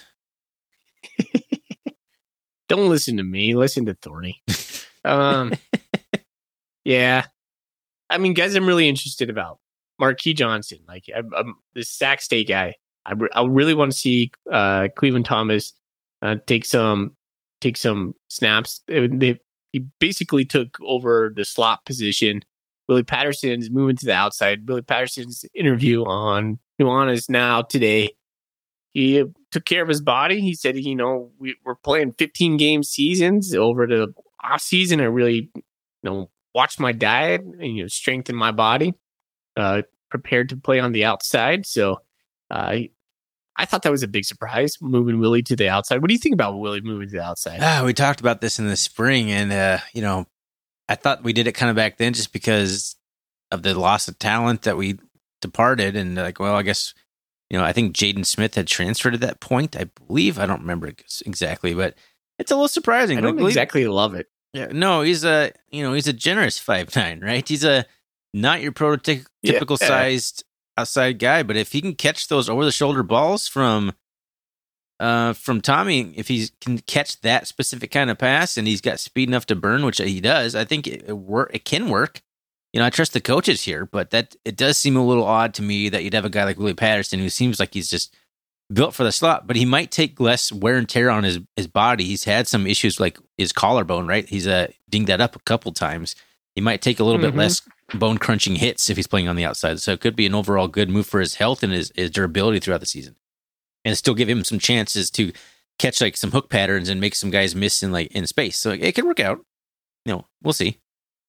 Don't listen to me. Listen to Thorny. Um, yeah. I mean, guys, I'm really interested about Marquis Johnson. Like, I'm, I'm this Sac State guy. I, re- I really want to see uh, Cleveland Thomas uh, take some take some snaps. They, they, he basically took over the slot position. Willie Patterson's moving to the outside. Willie Patterson's interview on Nuanez Now today. He took care of his body. He said, you know, we, we're playing fifteen game seasons over the off season. I really, you know, watched my diet and, you know, strengthened my body, uh, prepared to play on the outside. So, uh, I thought that was a big surprise, moving Willie to the outside. What do you think about Willie moving to the outside? Ah, we talked about this in the spring, and uh, you know, I thought we did it kind of back then just because of the loss of talent that we departed, and like, well, I guess, you know, I think Jaden Smith had transferred at that point, I believe. I don't remember exactly, but it's a little surprising. I don't Like, exactly love it. Yeah, no, he's a you know he's a generous five nine, right? He's a not your prototypical Yeah. sized outside guy, but if he can catch those over the shoulder balls from uh from Tommy, if he can catch that specific kind of pass and he's got speed enough to burn, which he does, I think it, it work. It can work. You know, I trust the coaches here, but that it does seem a little odd to me that you'd have a guy like Willie Patterson who seems like he's just built for the slot, but he might take less wear and tear on his, his body. He's had some issues like his collarbone, right? He's uh, dinged that up a couple times. He might take a little Mhm. bit less bone crunching hits if he's playing on the outside. So it could be an overall good move for his health and his, his durability throughout the season, and still give him some chances to catch like some hook patterns and make some guys miss in like in space. So it could work out. You know, we'll see.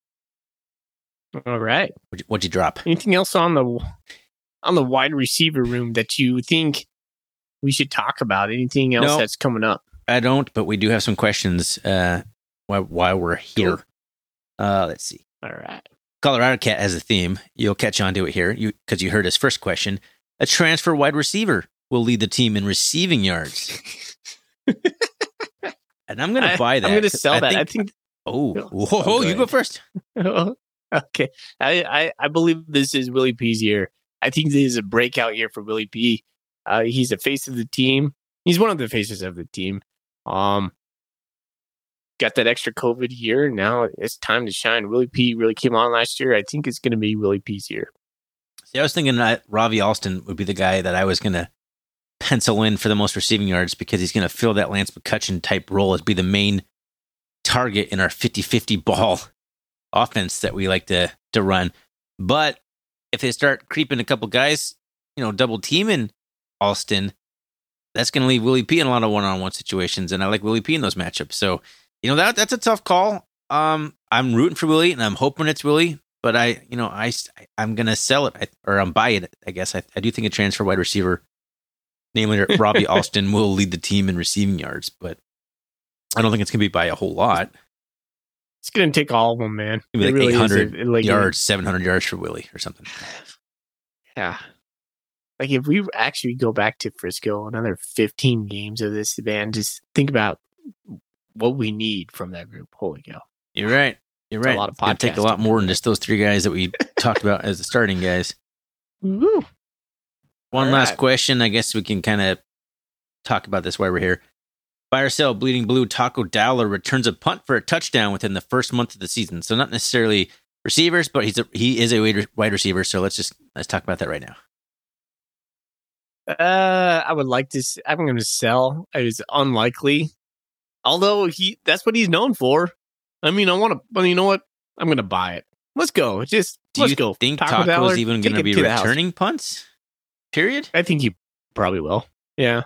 All right. What'd you, what'd you drop? Anything else on the on the wide receiver room that you think we should talk about? Anything else No. that's coming up? I don't, but we do have some questions uh, while, while we're here. Uh, let's see. All right. Colorado Cat has a theme. You'll catch on to it here you because you heard his first question. A transfer wide receiver will lead the team in receiving yards. And I'm going to buy that. I'm going to sell I that. Think, I think. oh, Go whoa, whoa, you ahead. go first. Okay. I, I I believe this is Willie P's year. I think this is a breakout year for Willie P. Uh, he's the face of the team. He's one of the faces of the team. Um, got that extra COVID year. Now it's time to shine. Willie P really came on last year. I think it's going to be Willie P's year. See, I was thinking that Ravi Alston would be the guy that I was going to pencil in for the most receiving yards because he's going to fill that Lance McCutcheon type role as be the main target in our fifty-fifty ball offense that we like to to run. But if they start creeping a couple guys, you know, double teaming Alston, that's going to leave Willie P in a lot of one-on-one situations, and I like Willie P in those matchups. So, you know, that that's a tough call. Um, I'm rooting for Willie, and I'm hoping it's Willie, but I, you know, I I'm going to sell it, or I'm buying it. I guess I, I do think a transfer wide receiver, namely Robbie Alston, will lead the team in receiving yards, but I don't think it's going to be by a whole lot. It's going to take all of them, man. Maybe It like really is. eight hundred It- like, yards, seven hundred yards for Willie or something. Yeah. Like if we actually go back to Frisco, another fifteen games of this, man, just think about what we need from that group. Holy cow. You're right. You're It's a right. lot of It's gonna take a lot podcasting. more than just those three guys that we talked about as the starting guys. Woo. One All last right. question. I guess we can kind of talk about this while we're here. Buy or sell, Bleeding Blue Taco Dowler returns a punt for a touchdown within the first month of the season. So not necessarily receivers, but he's a, he is a wide- wide receiver. So let's just let's talk about that right now. Uh, I would like to. s- I'm going to sell. It's unlikely, although he that's what he's known for. I mean, I want to. But you know what? I'm going to buy it. Let's go. Just Do let's you go. think Taco Taco's Dowler, even take going to it be the house. returning punts? Period. I think he probably will. Yeah.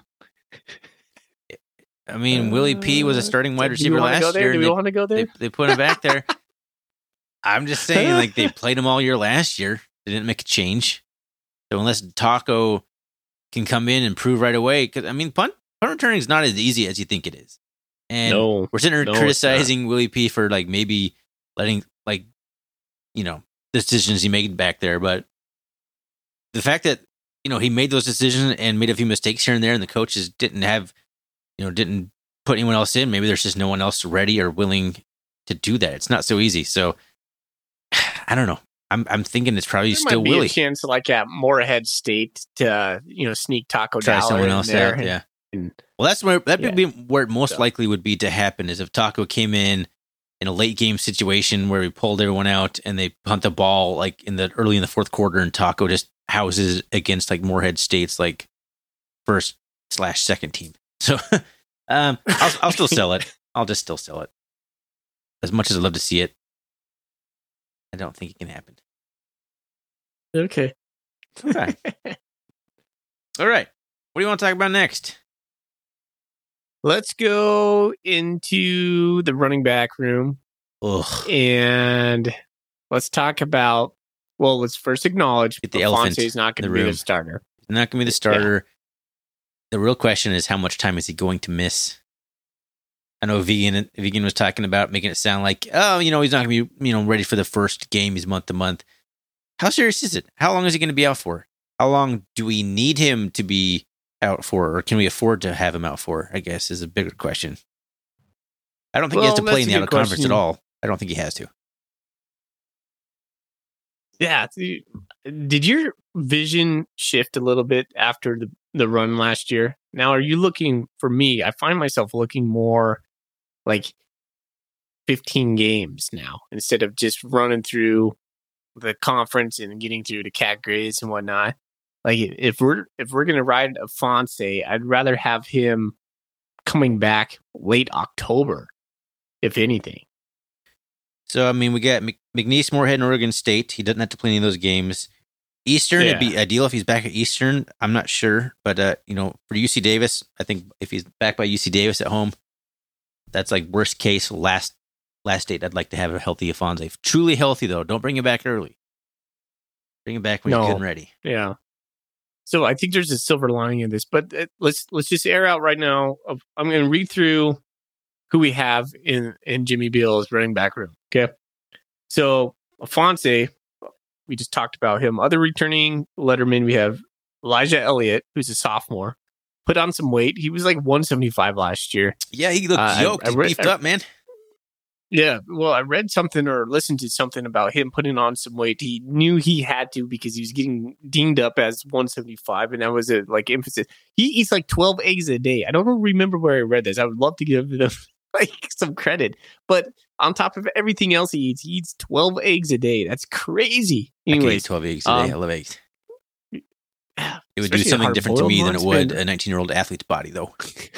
I mean, Willie P was a Uh, starting wide do we receiver wanna last go there? year. Do and we they- want to go there? They, they put him back there. I'm just saying, like, they played him all year last year. They didn't make a change. So unless Taco can come in and prove right away. Because I mean, punt punt returning is not as easy as you think it is. And No, we're sitting here no, criticizing Willie P for like maybe letting like you know decisions he made back there, but the fact that you know he made those decisions and made a few mistakes here and there, and the coaches didn't have you know didn't put anyone else in. Maybe there's just no one else ready or willing to do that. It's not so easy. So I don't know. I'm I'm thinking it's probably there still might be Willie. a chance, like at Moorhead State, to uh, you know sneak Taco Try Dollar someone in else there. out. and- Yeah. and- Well, that's where that Yeah. would be where it most So. likely would be to happen is if Taco came in in a late game situation where we pulled everyone out and they punt the ball like in the early in the fourth quarter, and Taco just houses against like Moorhead State's like first slash second team. So um, I'll, I'll still sell it. I'll just still sell it. As much as I'd love to see it, I don't think it can happen. Okay. Okay. All right. What do you want to talk about next? Let's go into the running back room Ugh. and let's talk about. Well, let's first acknowledge Get the elephant Fonse's not in going the to be room. the starter. Not going to be the starter. The real question is how much time is he going to miss? I know Vegan Vegan was talking about making it sound like, oh, you know, he's not going to be, you know, ready for the first game. He's month to month. How serious is it? How long is he going to be out for? How long do we need him to be out for, or can we afford to have him out for? I guess is a bigger question. I don't think he has to Well, play in that's the a out of good conference at question. all. I don't think he has to. Yeah. th- Did your vision shift a little bit after the, the run last year? Now, are you looking for me? I find myself looking more like fifteen games now instead of just running through the conference and getting through the cat grades and whatnot. Like if we're if we're gonna ride a Fonse, I'd rather have him coming back late October, if anything. So, I mean, we got Mc- McNeese, Moorhead, and Oregon State. He doesn't have to play any of those games. Eastern, it'd be ideal if he's back at Eastern. I'm not sure. But, uh, you know, for U C Davis, I think if he's back by U C Davis at home, that's like worst case last last date. I'd like to have a healthy Afonso. Truly healthy, though. Don't bring him back early. Bring him back when No. he's good and ready. Yeah. So I think there's a silver lining in this, but uh, let's let's just air out right now. Of- I'm going to read through who we have in in Jimmy Bill's running back room. Okay, so Afonso, we just talked about him. Other returning lettermen, we have Elijah Elliott, who's a sophomore, put on some weight. He was like one seventy-five last year. Yeah, he looked Uh, I- yoked. I He's read- beefed I- up, man. Yeah, well, I read something or listened to something about him putting on some weight. He knew he had to because he was getting deemed up as one seventy-five, and that was a like emphasis. He eats like twelve eggs a day. I don't remember where I read this. I would love to give them like some credit, but on top of everything else he eats, he eats twelve eggs a day. That's crazy. I could eat Anyways, twelve eggs a day. um, I love eggs. It would especially do something hard different to boiled me than it ones, would man. a nineteen-year-old athlete's body, though.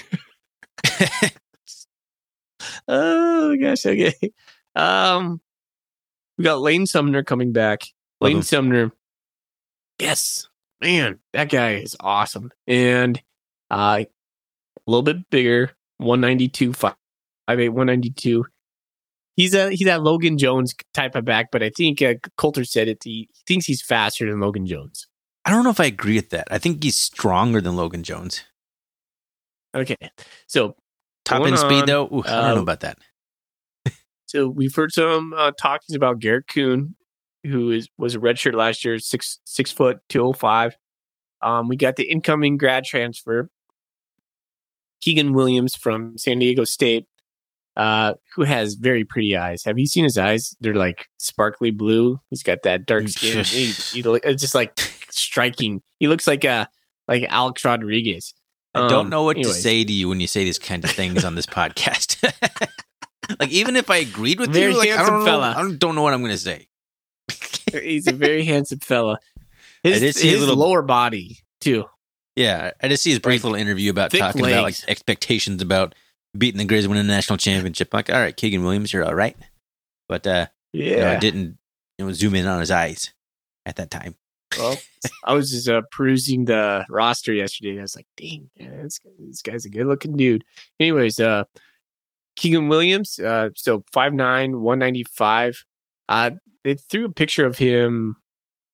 Oh gosh, okay. Um, we got Lane Sumner coming back. Love Lane him. Sumner, yes, man, that guy is awesome, and uh, a little bit bigger, one ninety-two, five eight, one ninety-two. He's a he's that Logan Jones type of back, but I think uh, Coulter said it. He thinks he's faster than Logan Jones. I don't know if I agree with that. I think he's stronger than Logan Jones. Okay, so Top Going end speed, on, though, ooh, I don't uh, know about that. So we've heard some uh, talkings about Garrett Kuhn, who is was a redshirt last year, six six foot two oh five. Um, we got the incoming grad transfer, Keegan Williams from San Diego State, uh, who has very pretty eyes. Have you seen his eyes? They're like sparkly blue. He's got that dark skin. he, he, look- it's just like striking. He looks like a like Alex Rodriguez. I don't Um, know what anyways. to say to you when you say these kinds of things on this podcast. Like, even if I agreed with Very you, like, I handsome don't know, fella. I don't- don't know what I'm going to say. He's a very handsome fella. His, I did see a his little- lower body too. Yeah, I just see his brief Like, little interview about thick talking about like legs. expectations about beating the Grizz, winning the national championship. Like, all right, Keegan Williams, you're all right, but uh, Yeah. you know, I didn't you know zoom in on his eyes at that time. Well, I was just uh, perusing the roster yesterday. And I was like, "Dang, man, this, this guy's a good-looking dude." Anyways, uh, Keegan Williams, uh, so five nine, one ninety-five. Uh, they threw a picture of him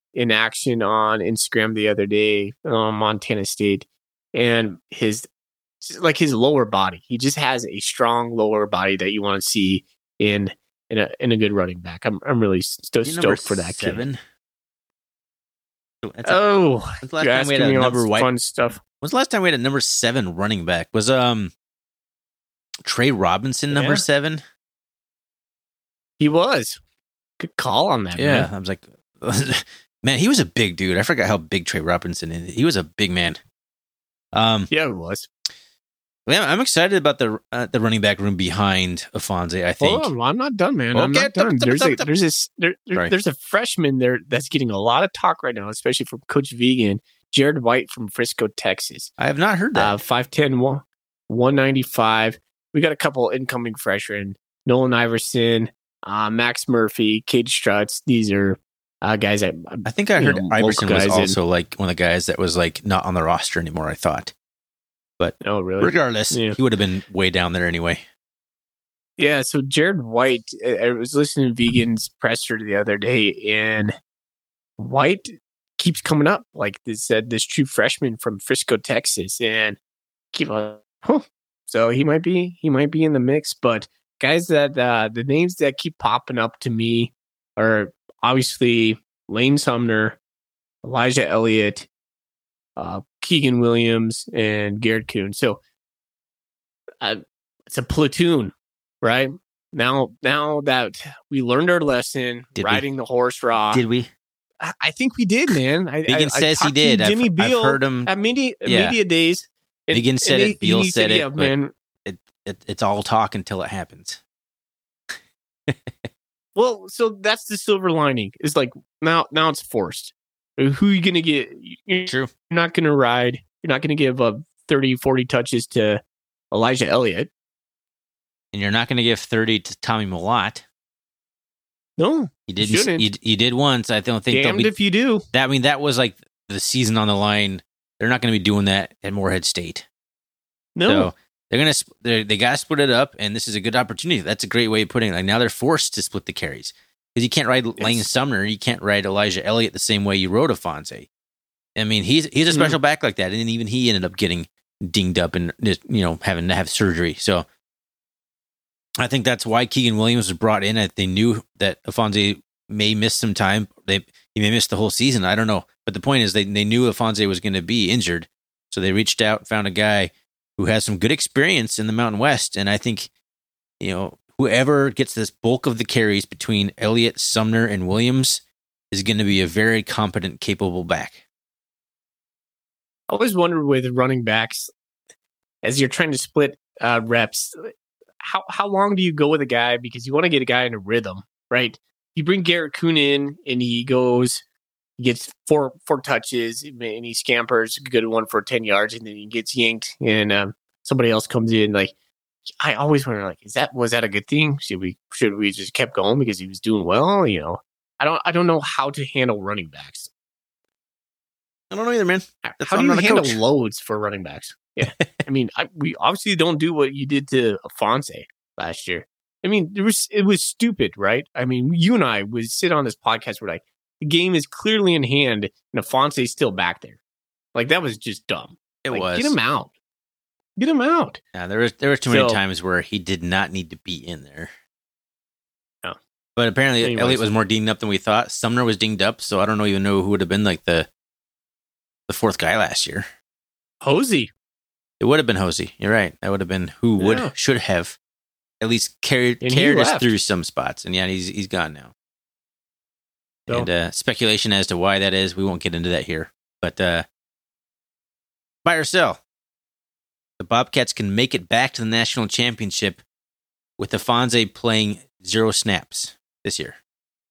in action on Instagram the other day on Montana State, and his like his lower body. He just has a strong lower body that you want to see in in a in a good running back. I'm I'm really sto- stoked for that seven? kid. That's a, Oh, when's the last you're time we had asking a me all number this white? fun stuff. When's the last time we had a number seven running back? Was um Trey Robinson number Yeah. seven? He was. Good call on that, Yeah, man. I was like, man, he was a big dude. I forgot how big Trey Robinson is. He was a big man. Um, Yeah, it was. yeah, I'm excited about the uh, the running back room behind Afonso. I think. Hold on, I'm not done, man. I'm Okay, not done. tup, tup, There's tup, a tup. there's this there, there- Sorry. there's a freshman there that's getting a lot of talk right now, especially from Coach Vegan, Jared White from Frisco, Texas. I have not heard that. Uh, five ten, one ninety-five. We got a couple incoming freshmen: Nolan Iverson, uh, Max Murphy, Cade Strutz. These are uh, guys that I think I you heard know, Iverson local was guys in- also like one of the guys that was like not on the roster anymore. I thought, oh really regardless, Yeah. he would have been way down there anyway. Yeah, so Jared White, I I was listening to Vegan's presser the other day, and White keeps coming up. Like they said, this true freshman from Frisco, Texas, and keep on. Huh. So he might be, he might be in the mix. But guys, that uh, the names that keep popping up to me are obviously Lane Sumner, Elijah Elliott, uh, Keegan Williams, and Garrett Kuhn. So uh, it's a platoon. Right now, now that we learned our lesson, Did we? riding the horse raw, Did we? I, I think we did, man. I, Vegan I, I says he talked to did. I've, Jimmy I've Beal heard him. at media Yeah. media days. and- Vegan and said they- it. Beal he said it. Yeah, but man. It, it, it's all talk until it happens. Well, so that's the silver lining. It's like now, now it's forced. Who are you gonna get? You're True. not gonna ride. You're not gonna give up thirty, forty touches to Elijah Elliott. And you're not going to give thirty to Tommy Millott. No, You did. shouldn't. You, you did once. I don't think they'll damned be, if you do. that. I mean, that was like the season on the line. They're not going to be doing that at Morehead State. No, So they're gonna sp- they're, they got to split it up, and this is a good opportunity. That's a great way of putting it. Like now they're forced to split the carries because you can't ride Lane Yes. Sumner, you can't ride Elijah Elliott the same way you rode Afonso. I mean, he's he's a Mhm. special back like that, and even he ended up getting dinged up and just, you know, having to have surgery. So I think that's why Keegan Williams was brought in. They knew that Afonso may miss some time. They he may miss the whole season. I don't know, but the point is they they knew Afonso was going to be injured, so they reached out, found a guy who has some good experience in the Mountain West. And I think, you know, whoever gets this bulk of the carries between Elliott, Sumner, and Williams is going to be a very competent, capable back. I always wondered with running backs, as you're trying to split uh, reps, how how long do you go with a guy? Because you want to get a guy in a rhythm, right? You bring Garrett Kuhn in, and he goes, he gets four four touches, and he scampers a good one for ten yards, and then he gets yanked, and um, somebody else comes in. Like, I always wonder, like, is that was that a good thing? Should we should we just kept going because he was doing well? You know, I don't I don't know how to handle running backs. I don't know either, man. That's How why do I'm you not a handle coach. loads for running backs? Yeah, I mean, I, we obviously don't do what you did to Afonso last year. I mean, it was it was stupid, right? I mean, you and I would sit on this podcast where like the game is clearly in hand and Afonso's still back there. Like that was just dumb. It Like, was. get him out. Get him out. Yeah, there was there were too many So- times where he did not need to be in there. No. But apparently Anyways. Elliott was more dinged up than we thought. Sumner was dinged up, so I don't know even know who would have been like the the fourth guy last year. Hosey. It would have been Hosey. You're right. That would have been who would Yeah. should have at least carried And he carried us left. through some spots. And yeah, he's he's gone now. So- And uh, speculation as to why that is, we won't get into that here. But uh, buy or sell. The Bobcats can make it back to the national championship with Afonso playing zero snaps this year.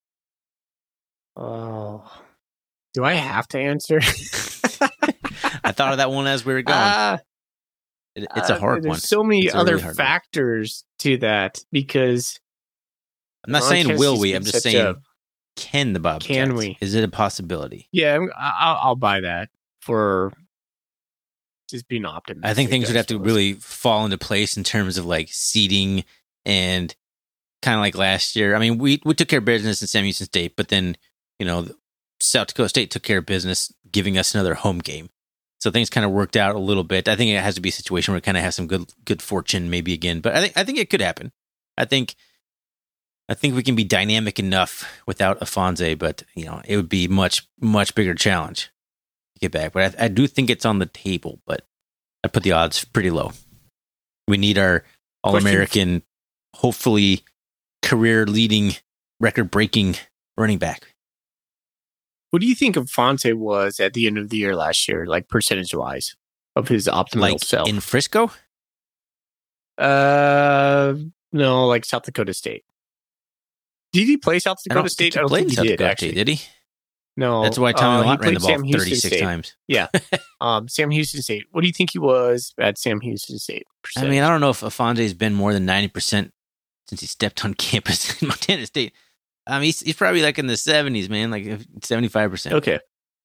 Oh. Do I have to answer? I thought of that one as we were going. Uh, It- it's a uh, hard there's one. so many It's a other really hard one. factors to that because I'm not Ron saying will Kessler's we. been I'm just such saying, a- can the Bobcats? Can we? Is it a possibility? yeah, I'm- I- I'll, I'll buy that for just being optimistic. I think things would have to suppose. really fall into place in terms of like seeding and kind of like last year. I mean, we, we took care of business in Sam Houston State, but then, you know, South Dakota State took care of business, giving us another home game. So things kind of worked out a little bit. I think it has to be a situation where it kind of has some good good fortune maybe again. But I think I think it could happen. I think I think we can be dynamic enough without Afonso, but you know, it would be much, much bigger challenge to get back. But I, I do think it's on the table, but I put the odds pretty low. We need our All-American, hopefully career-leading, record-breaking running back. What do you think Afonso was at the end of the year last year, like percentage-wise, of his optimal Like self? in Frisco? Uh, no, like South Dakota State. Did he play South I don't Dakota State? think he I don't played think he South did, Dakota actually. State, did he? No. That's why Tommy uh, he Lott ran the played ball Sam Houston thirty-six State. times. Yeah. um, Sam Houston State. What do you think he was at Sam Houston State? I percentage? mean, I don't know if Afonso's been more than ninety percent since he stepped on campus in Montana State. Um, he's, he's probably like in the seventies, man, like seventy-five percent. Okay.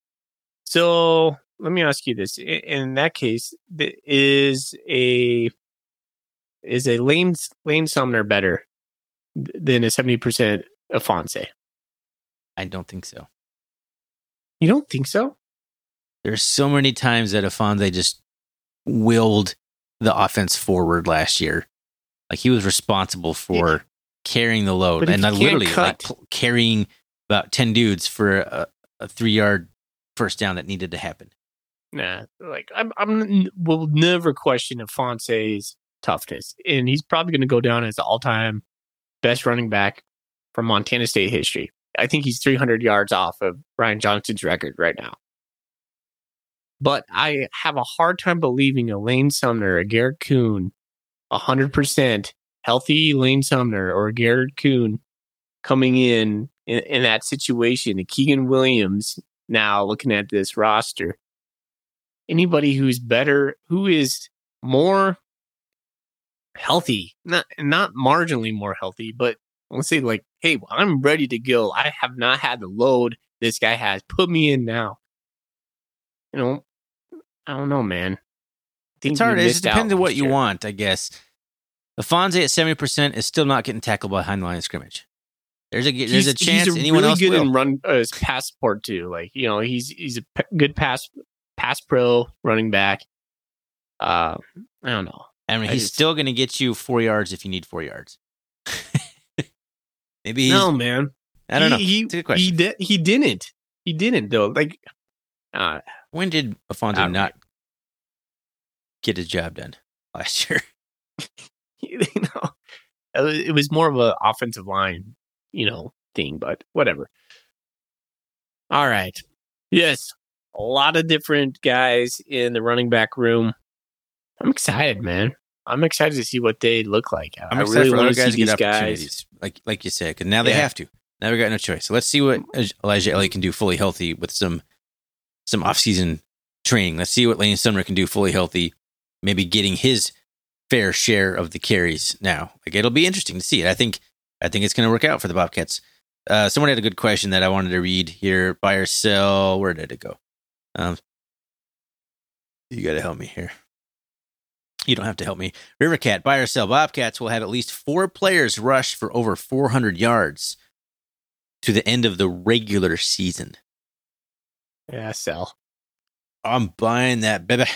So let me ask you this: in, in that case, th- is a is a Lane Lane Sumner better th- than a seventy percent Afonso? I don't think so. You don't think so? There's so many times that Afonso just willed the offense forward last year. Like he was responsible for Yeah. carrying the load But if and you not can't literally like cut- pl- carrying about ten dudes for a, a three yard first down that needed to happen. Nah, like I'm, I'm will never question Afonso's toughness, and he's probably going to go down as the all-time best running back from Montana State history. I think he's three hundred yards off of Ryan Johnston's record right now. But I have a hard time believing a Lane Sumner, a Garrett Kuhn, one hundred percent healthy Lane Sumner or Garrett Kuhn coming in, in in that situation. And Keegan Williams now looking at this roster. Anybody who's better, who is more healthy, not not marginally more healthy, but let's say like, hey, I'm ready to go. I have not had the load this guy has. Put me in now. You know, I don't know, man. I think It's hard. we It missed depends out on what last you year. want, I guess. Afonso at seventy percent is still not getting tackled behind the line of scrimmage. There's a there's He's, a chance he's anyone really else good will. in run uh, his pass support too. Like, you know, he's he's a p- good pass pass pro running back. Uh, I don't know. I mean, I he's just- still going to get you four yards if you need four yards. Maybe he's, No, man. I don't he, know. He It's a good he question. did he didn't he didn't though. Like, uh, When did Afonso Outright. not get his job done last year? you know, it was- it was more of an offensive line, you know, thing. But whatever. All right. Yes, a lot of different guys in the running back room. I'm excited, man. I'm excited to see what they look like. I'm I excited really for want other to guys see to get these guys. opportunities, like like you said, because now they Yeah. have to. Now we got no choice. So let's see what Elijah Elliott can do fully healthy with some some offseason training. Let's see what Lane Sumner can do fully healthy, maybe getting his fair share of the carries now. Like it'll be interesting to see it. I think I think it's going to work out for the Bobcats. Uh, someone had a good question that I wanted to read here. Buy or sell? Where did it go? Um, you got to help me here. You don't have to help me. Rivercat, buy or sell. Bobcats will have at least four players rush for over four hundred yards to the end of the regular season. Yeah, sell. I'm buying that, baby.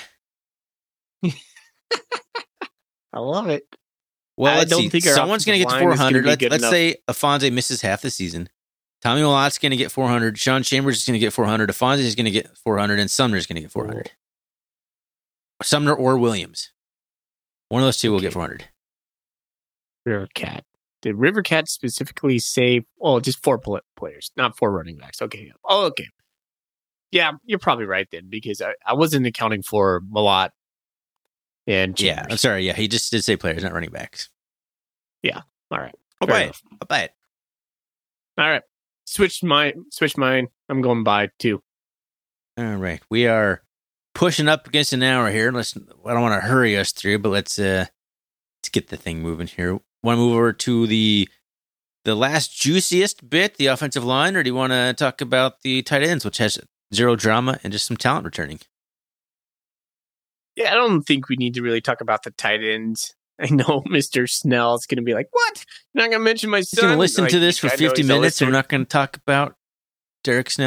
I love it. Well, I let's don't see. think our Someone's going to get to offensive line is four hundred. gonna Let's, be good let's enough. say Afonso misses half the season. Tommy Malotte's going to get four hundred. Sean Chambers is going to get four hundred. Afonso is going to get four hundred. And Sumner's going to get four hundred. Sumner or Williams. One of those two will get Okay. four hundred. Rivercat. Did Rivercat specifically say, oh, just four pl- players, not four running backs? Okay. Oh, okay. Yeah, you're probably right then, because I, I wasn't accounting for Malott and Yeah, Chambers. I'm sorry. Yeah, he just did say players, not running backs. All right. I'll Fair buy enough. it. I'll buy it. All right. Switch my switch mine. I'm going by two. All right, we are pushing up against an hour here. Let's. I don't want to hurry us through, but let's uh, let's get the thing moving here. Want to move over to the the last juiciest bit, the offensive line, or do you want to talk about the tight ends, which has zero drama and just some talent returning? Yeah, I don't think we need to really talk about the tight ends. I know Mister Snell is going to be like, what? You're not going to mention my He's son? going to listen Like, to this for I know fifty he's a minutes, and we're listener. not going to talk about Derek Snell.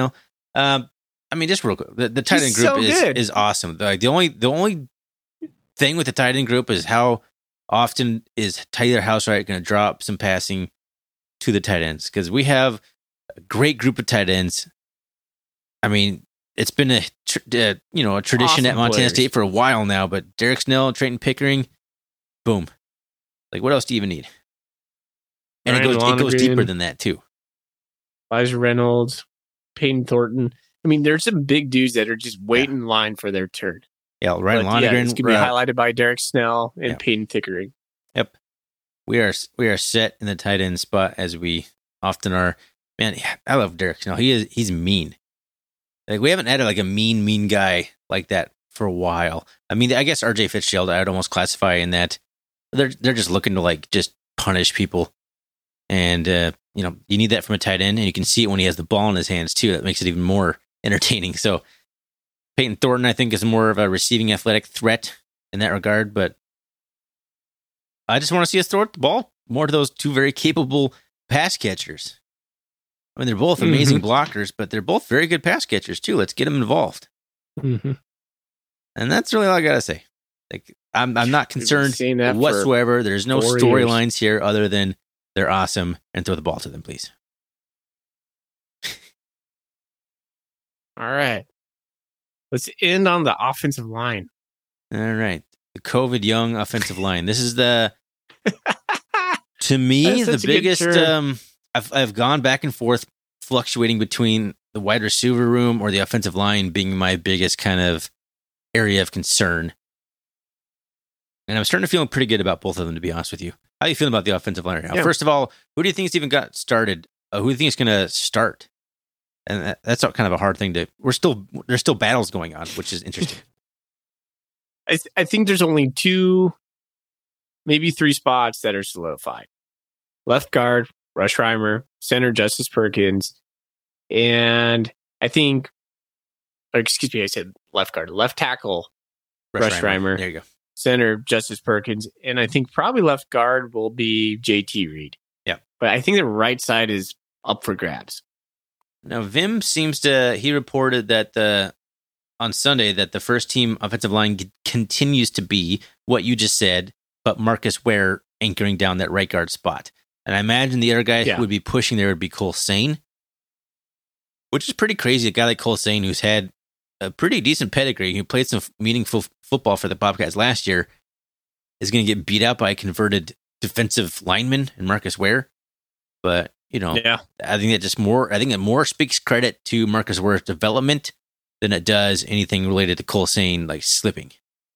Um, I mean, just real quick, the, the tight end He's group so is good. is awesome. Like the only the only thing with the tight end group is how often is Tyler Housewright going to drop some passing to the tight ends, because we have a great group of tight ends. I mean, it's been a tr- uh, you know a tradition Awesome at Montana players. State for a while now. But Derek Snell, Trayton Pickering, boom. Like, what else do you even need? And Ryan it goes it goes Lonergan. deeper than that too. Elijah Reynolds, Peyton Thornton. I mean, there's some big dudes that are just waiting in line for their turn. Yeah, Ryan But, yeah, Lonergan. it's going to be uh, highlighted by Derek Snell and yeah. Peyton Pickering. Yep. We are we are set in the tight end spot, as we often are. Man, I love Derek Snell. He is he's mean. Like, we haven't had like a mean, mean guy like that for a while. I mean, I guess R J Fitzgerald I'd almost classify in that. They're they're just looking to like just punish people. And uh, you know, you need that from a tight end, and you can see it when he has the ball in his hands too. That makes it even more entertaining. So Peyton Thornton, I think, is more of a receiving athletic threat in that regard, but I just want to see us throw the ball more to those two very capable pass catchers. I mean, they're both amazing Mm-hmm. blockers, but they're both very good pass catchers too. Let's get them involved. Mm-hmm. And that's really all I got to say. Like, I'm I'm not We've been concerned saying that for whatsoever. There's no four storylines here other than they're awesome, and throw the ball to them, please. All right. Let's end on the offensive line. All right. The COVID young offensive line. This is the, to me, That's the such a good biggest. term. Um, I've I've gone back and forth, fluctuating between the wide receiver room or the offensive line being my biggest kind of area of concern. And I'm starting to feel pretty good about both of them, to be honest with you. How are you feeling about the offensive line right now? Yeah. First of all, who do you think's even got started? Uh, who do you think is going to start? And that, that's kind of a hard thing to. We're still there's still battles going on, which is interesting. I, th- I think there's only two, maybe three spots that are solidified. Left guard, Rush Reimer. Center, Justice Perkins. And I think, or excuse me, I said left guard. Left tackle, Rush Reimer. There you go. Center, Justice Perkins. And I think probably left guard will be J T Reed. Yeah. But I think the right side is up for grabs. Now, Vim seems to, he reported that the, on Sunday that the first team offensive line c- continues to be what you just said, but Marcus Ware anchoring down that right guard spot. And I imagine the other guy Yeah. who would be pushing there would be Cole Sane, which is pretty crazy. A guy like Cole Sane, who's had a pretty decent pedigree, who played some f- meaningful f- football for the Bobcats last year, is going to get beat out by a converted defensive lineman in Marcus Ware. But, you know, Yeah. I think that just more, I think it more speaks credit to Marcus Ware's development than it does anything related to Cole Sane, like slipping.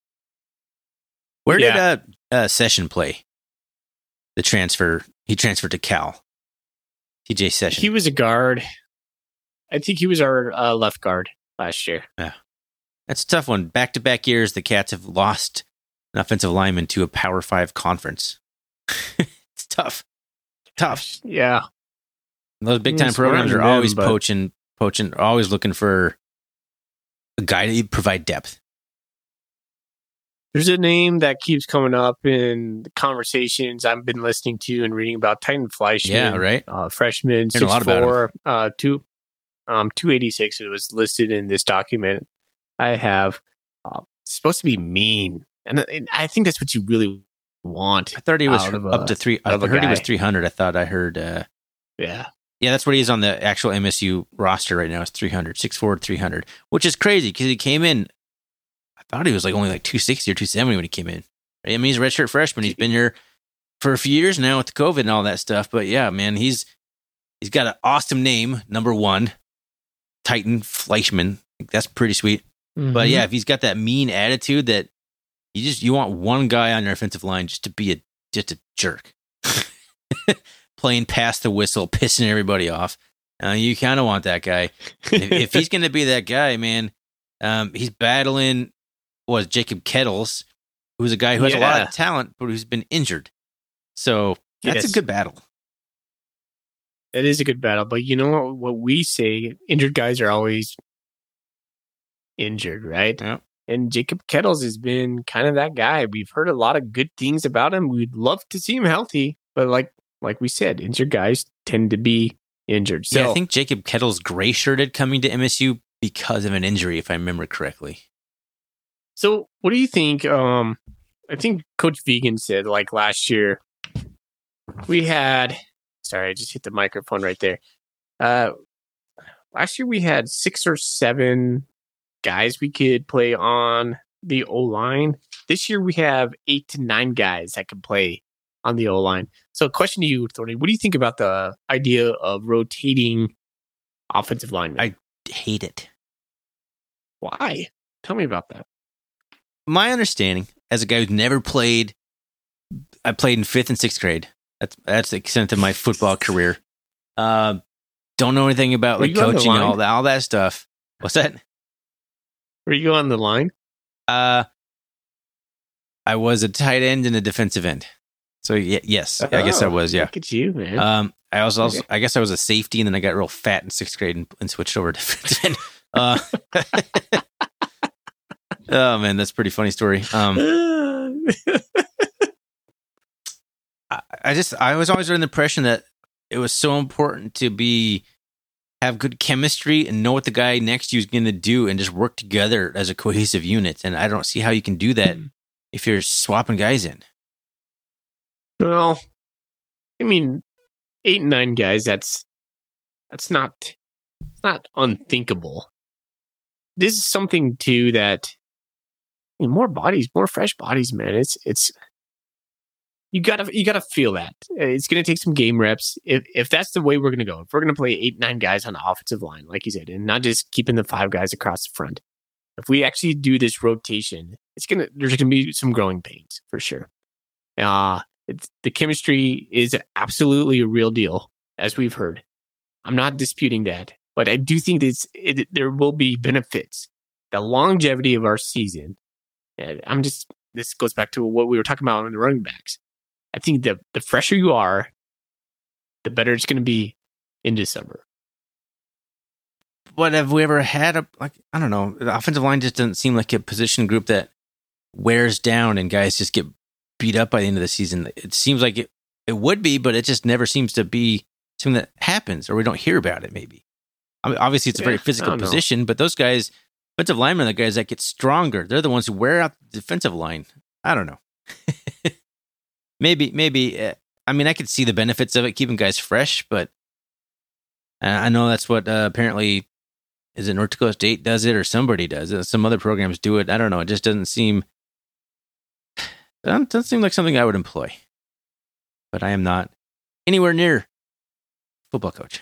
Where did Yeah. uh, uh, Session play? The transfer, he transferred to Cal. T J Session. He was a guard. I think he was our uh, left guard last year. That's a tough one. Back to back years, the Cats have lost an offensive lineman to a Power Five conference. It's tough. Tough. Yeah. Those big time It's programs are one of them, always but- poaching, poaching, always looking for a guy to provide depth. There's a name that keeps coming up in the conversations I've been listening to and reading about. Titan Fleischman. Yeah, right. Uh, freshman, Heard a six lot about four, uh, two, um, two eighty-six. It was listed in this document I have. Uh, it's supposed to be mean. And, and I think that's what you really want. I thought he was Out of a- up to three. I out of a heard he was guy. three hundred. I thought I heard. Uh, Yeah. yeah, that's what he is on the actual M S U roster right now. Is three hundred, six four, three hundred, which is crazy because he came in. I thought he was like only like two sixty or two seventy when he came in. I mean, he's a redshirt freshman. He's been here for a few years now with the COVID and all that stuff. But yeah, man, he's he's got an awesome name. Number one, Titan Fleischman. That's pretty sweet. But yeah, if he's got that mean attitude that you just you want one guy on your offensive line just to be a just a jerk, playing past the whistle, pissing everybody off. Uh, you kind of want that guy. if, if he's going to be that guy, man, um, he's battling was Jacob Kettles, who's a guy who has a lot Yeah. of talent, but who's been injured. So that's Yes. a good battle. It is a good battle, but you know what, what we say, injured guys are always injured, right? Yeah. And Jacob Kettles has been kind of that guy. We've heard a lot of good things about him. We'd love to see him healthy, but like like we said, injured guys tend to be injured. So yeah, I think Jacob Kettle's gray shirted coming to M S U because of an injury, if I remember correctly. So what do you think? Um, I think Coach Vigen said like last year we had. Sorry, I just hit the microphone right there. Uh, last year we had six or seven guys we could play on the O-line. This year we have eight to nine guys that can play on the O-line. So question to you, Thorny, what do you think about the idea of rotating offensive linemen? I hate it. Why? Tell me about that. My understanding, as a guy who's never played, I played in fifth and sixth grade. That's that's the extent of my football career. Uh, don't know anything about Were like you on the coaching and line? all that all that stuff. What's that? Were you on the line? Uh, I was a tight end and a defensive end. So y- yes, I guess I Oh, was. Yeah. Look at you, man. Um, I was also, Okay. I guess I was a safety, and then I got real fat in sixth grade and, and switched over to defensive end. Uh, oh man, that's a pretty funny story. Um, I, I just, I was always under the impression that it was so important to be have good chemistry and know what the guy next to you is going to do, and just work together as a cohesive unit. And I don't see how you can do that if you're swapping guys in. Well, I mean, eight and nine guys. That's that's not it's not unthinkable. This is something too that I mean, more bodies, more fresh bodies, man. It's it's you gotta you gotta feel that it's gonna take some game reps. If if that's the way we're gonna go, if we're gonna play eight nine guys on the offensive line, like you said, and not just keeping the five guys across the front. If we actually do this rotation, it's gonna there's gonna be some growing pains for sure. Uh It's, the chemistry is absolutely a real deal, as we've heard. I'm not disputing that, but I do think it's, it, there will be benefits. The longevity of our season, and I'm just, this goes back to what we were talking about on the running backs. I think the, the fresher you are, the better it's going to be in December. But have we ever had a, like, I don't know, the offensive line just doesn't seem like a position group that wears down and guys just get beat up by the end of the season. It seems like it, it would be, but it just never seems to be something that happens, or we don't hear about it maybe. I mean, obviously it's a very Yeah, physical I don't know. position, but those guys, defensive linemen are the guys that get stronger. They're the ones who wear out the defensive line. I don't know. maybe, maybe, uh, I mean, I could see the benefits of it, keeping guys fresh, but uh, I know that's what uh, apparently, is it North Dakota State does it, or somebody does it? Some other programs do it. I don't know. It just doesn't seem, That doesn't seem like something I would employ, but I am not anywhere near football coach.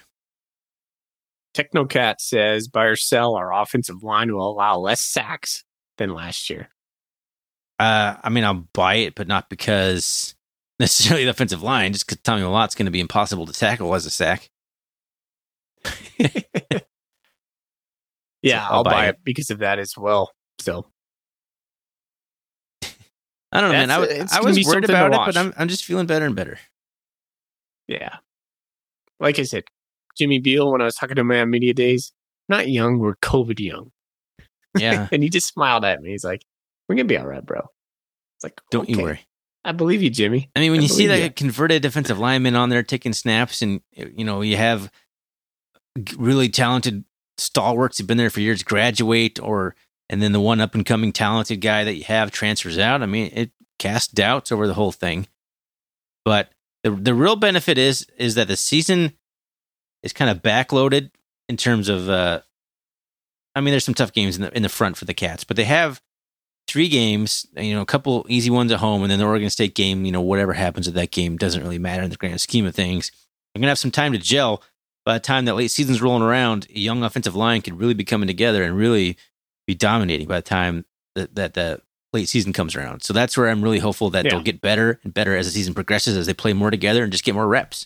Technocat says, buy or sell, our offensive line will allow less sacks than last year. Uh, I mean, I'll buy it, but not because necessarily the offensive line, just because Tommy Malotte's going to be impossible to tackle as a sack. Yeah, So I'll, buy it because of that as well. So I don't know, man. I, That's- w- it's I gonna was be worried something to about it, watch. but I'm I'm just feeling better and better. yeah, like I said, Jimmy Beal, when I was talking to him on media days, not young, we're COVID young. Yeah, And he just smiled at me. He's like, we're going to be all right, bro. It's like, don't you okay. worry. I believe you, Jimmy. I mean, when I you see believe like ya. a converted defensive lineman on there taking snaps, and you know you have g- really talented stalwarts who've been there for years graduate, or and then the one up and coming talented guy that you have transfers out. I mean, it casts doubts over the whole thing. But the the real benefit is is that the season is kind of backloaded in terms of. Uh, I mean, there's some tough games in the in the front for the Cats, but they have three games, you know, a couple easy ones at home, and then the Oregon State game, you know, whatever happens with that game doesn't really matter in the grand scheme of things. They're going to have some time to gel. By the time that late season's rolling around, a young offensive line could really be coming together and really be dominating by the time that, that the late season comes around. So that's where I'm really hopeful that Yeah. they'll get better and better as the season progresses, as they play more together and just get more reps.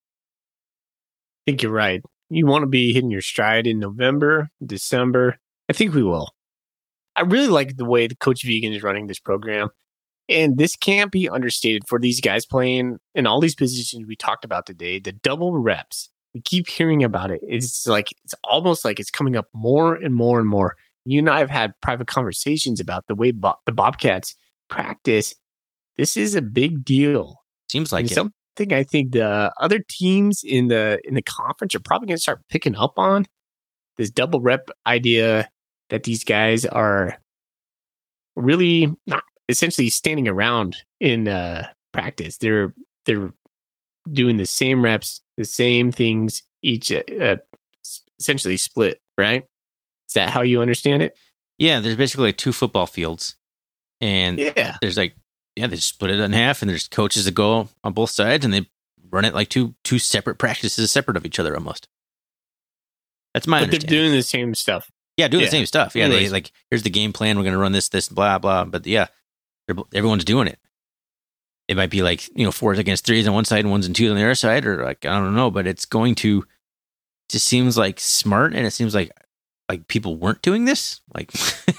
I think you're right. You want to be hitting your stride in November, December. I think we will. I really like the way the Coach Vigen is running this program. And this can't be understated for these guys playing in all these positions we talked about today. The double reps, we keep hearing about it. It's like, it's almost like it's coming up more and more and more. You and I have had private conversations about the way Bo- the Bobcats practice. This is a big deal. Seems like And it. some thing I think the other teams in the in the conference are probably going to start picking up on this double rep idea that these guys are really not essentially standing around in uh, practice. They're they're doing the same reps, the same things each, uh, essentially split. Right? Is that how you understand it? Yeah, there's basically like two football fields, and yeah, there's like yeah, they split it in half, and there's coaches that go on both sides, and they run it like two two separate practices, separate of each other almost. That's my but understanding. They're doing the same stuff. Yeah, doing yeah. the same stuff. Yeah, Anyways. they like here's the game plan. We're going to run this, this, blah, blah. But yeah, everyone's doing it. It might be like, you know, fours against threes on one side and ones and twos on the other side, or like, I don't know, but it's going to, it just seems like smart, and it seems like like people weren't doing this. Like,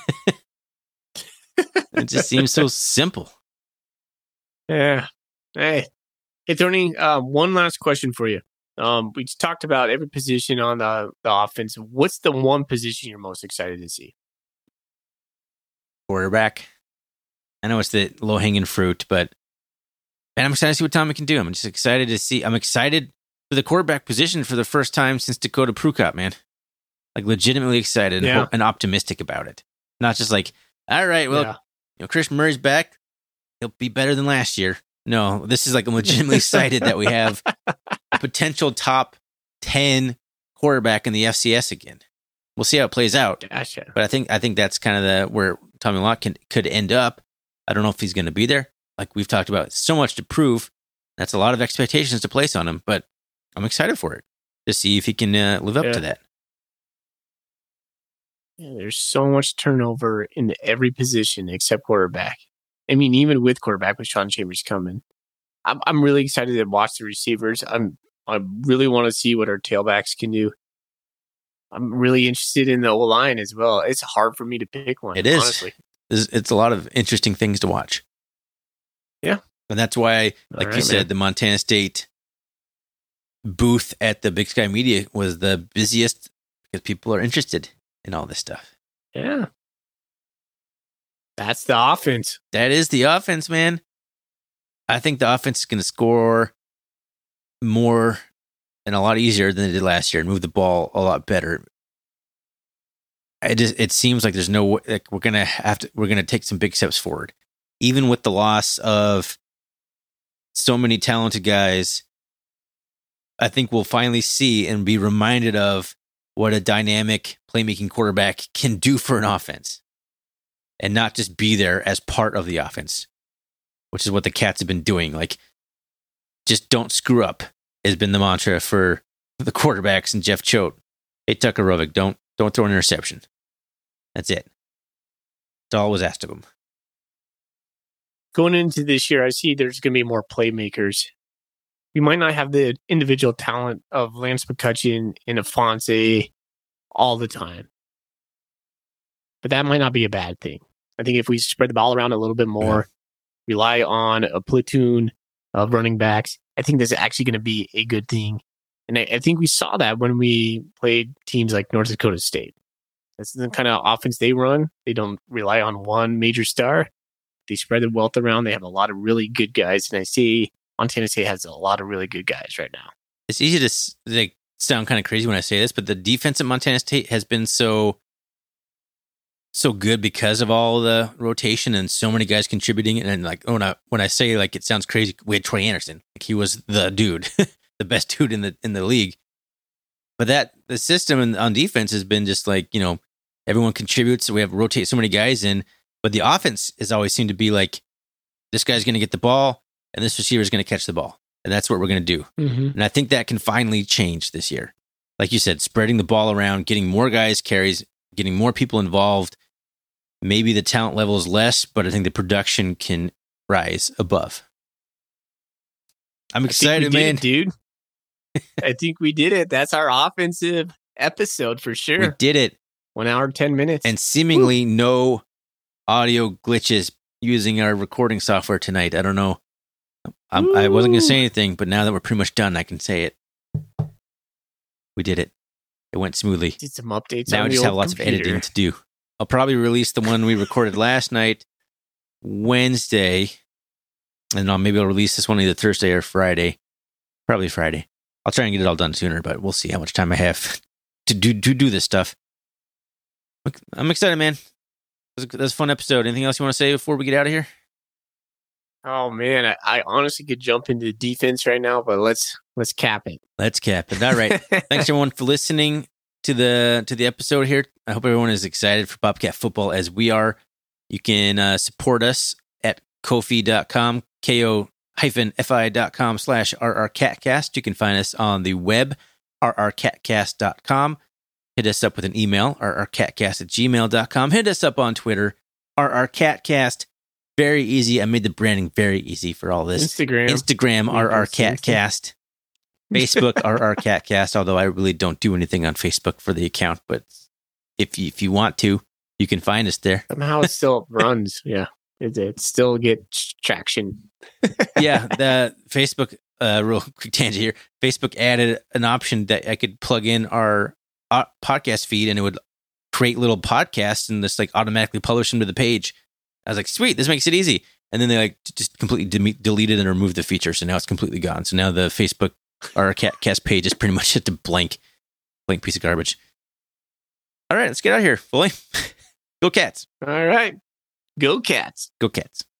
it just seems so simple. Yeah. Hey, hey, Tony, uh, one last question for you. Um, we just talked about every position on the, the offense. What's the one position you're most excited to see? Quarterback. I know it's the low-hanging fruit, but man, I'm excited to see what Tommy can do. I'm just excited to see. I'm excited for the quarterback position for the first time since Dakota Prukop, man. Like, legitimately excited yeah. and, ho- and optimistic about it. Not just like, all right, well, yeah. you know, Chris Murray's back. He'll be better than last year. No, this is like, I'm legitimately excited that we have a potential top ten quarterback in the F C S again. We'll see how it plays out. Gotcha. But I think I think that's kind of the where Tommy Locke can, could end up. I don't know if he's going to be there. Like we've talked about, so much to prove. That's a lot of expectations to place on him, but I'm excited for it to see if he can uh, live up yeah. to that. Yeah, there's so much turnover in every position except quarterback. I mean, even with quarterback, with Sean Chambers coming, I'm I'm really excited to watch the receivers. I'm I really want to see what our tailbacks can do. I'm really interested in the O-line as well. It's hard for me to pick one. It is. Honestly. It's, it's a lot of interesting things to watch. Yeah. And that's why, like right, you said, man. the Montana State booth at the Big Sky Media was the busiest because people are interested in all this stuff. Yeah. That's the offense. That is the offense, man. I think the offense is going to score more and a lot easier than it did last year and move the ball a lot better. It just it seems like there's no like we're gonna have to we're gonna take some big steps forward, even with the loss of so many talented guys. I think we'll finally see and be reminded of what a dynamic playmaking quarterback can do for an offense, and not just be there as part of the offense, which is what the Cats have been doing. Like, just don't screw up has been the mantra for the quarterbacks and Jeff Choate. Hey, Tucker Rovig, don't don't throw an interception. That's it. That's all was asked of him. Going into this year, I see there's going to be more playmakers. We might not have the individual talent of Lance McCutcheon and Afonso all the time, but that might not be a bad thing. I think if we spread the ball around a little bit more, yeah. rely on a platoon of running backs, I think that's actually going to be a good thing. And I, I think we saw that when we played teams like North Dakota State. That's the kind of offense they run. They don't rely on one major star. They spread the wealth around. They have a lot of really good guys. And I see Montana State has a lot of really good guys right now. It's easy to like, sound kind of crazy when I say this, but the defense at Montana State has been so so good because of all the rotation and so many guys contributing. And like when I when I say like it sounds crazy, we had Troy Anderson. Like he was the dude, the best dude in the in the league. But that the system on defense has been just like, you know, everyone contributes. So we have rotate so many guys in, but the offense has always seemed to be like, this guy's going to get the ball and this receiver is going to catch the ball. And that's what we're going to do. Mm-hmm. And I think that can finally change this year. Like you said, spreading the ball around, getting more guys carries, getting more people involved. Maybe the talent level is less, but I think the production can rise above. I'm excited, man. It, dude. I think we did it. That's our offensive episode for sure. We did it. One hour, ten minutes. And seemingly Woo. no audio glitches using our recording software tonight. I don't know. I'm, I wasn't going to say anything, but now that we're pretty much done, I can say it. We did it. It went smoothly. Did some updates. Now on I just the have lots computer. of editing to do. I'll probably release the one we recorded last night, Wednesday, and I'll, maybe I'll release this one either Thursday or Friday. Probably Friday. I'll try and get it all done sooner, but we'll see how much time I have to do to do this stuff. I'm excited, man. That was a fun episode. Anything else you want to say before we get out of here? Oh man, I, I honestly could jump into defense right now, but let's let's cap it. Let's cap it. All right. Thanks everyone for listening to the to the episode here. I hope everyone is excited for Bobcat football as we are. You can uh, support us at Ko-fi dot com, ko hyphen fi dot com slash rrcatcast. You can find us on the web, r r catcast dot com. Hit us up with an email, r r catcast at gmail dot com. Hit us up on Twitter, rrcatcast. Very easy. I made the branding very easy for all this. Instagram. Instagram, rrcatcast. Facebook, rrcatcast, although I really don't do anything on Facebook for the account, but if you, if you want to, you can find us there. Somehow it still runs. Yeah. It, it still gets traction. Yeah. The Facebook, uh, real quick tangent here. Facebook added an option that I could plug in our uh, podcast feed and it would create little podcasts and just like automatically publish them to the page. I was like, sweet, this makes it easy. And then they like just completely de- deleted and removed the feature. So now it's completely gone. So now the Facebook or Catcast page is pretty much just a blank, blank piece of garbage. All right, let's get out of here, Foley. Go Cats. All right. Go Cats. Go Cats.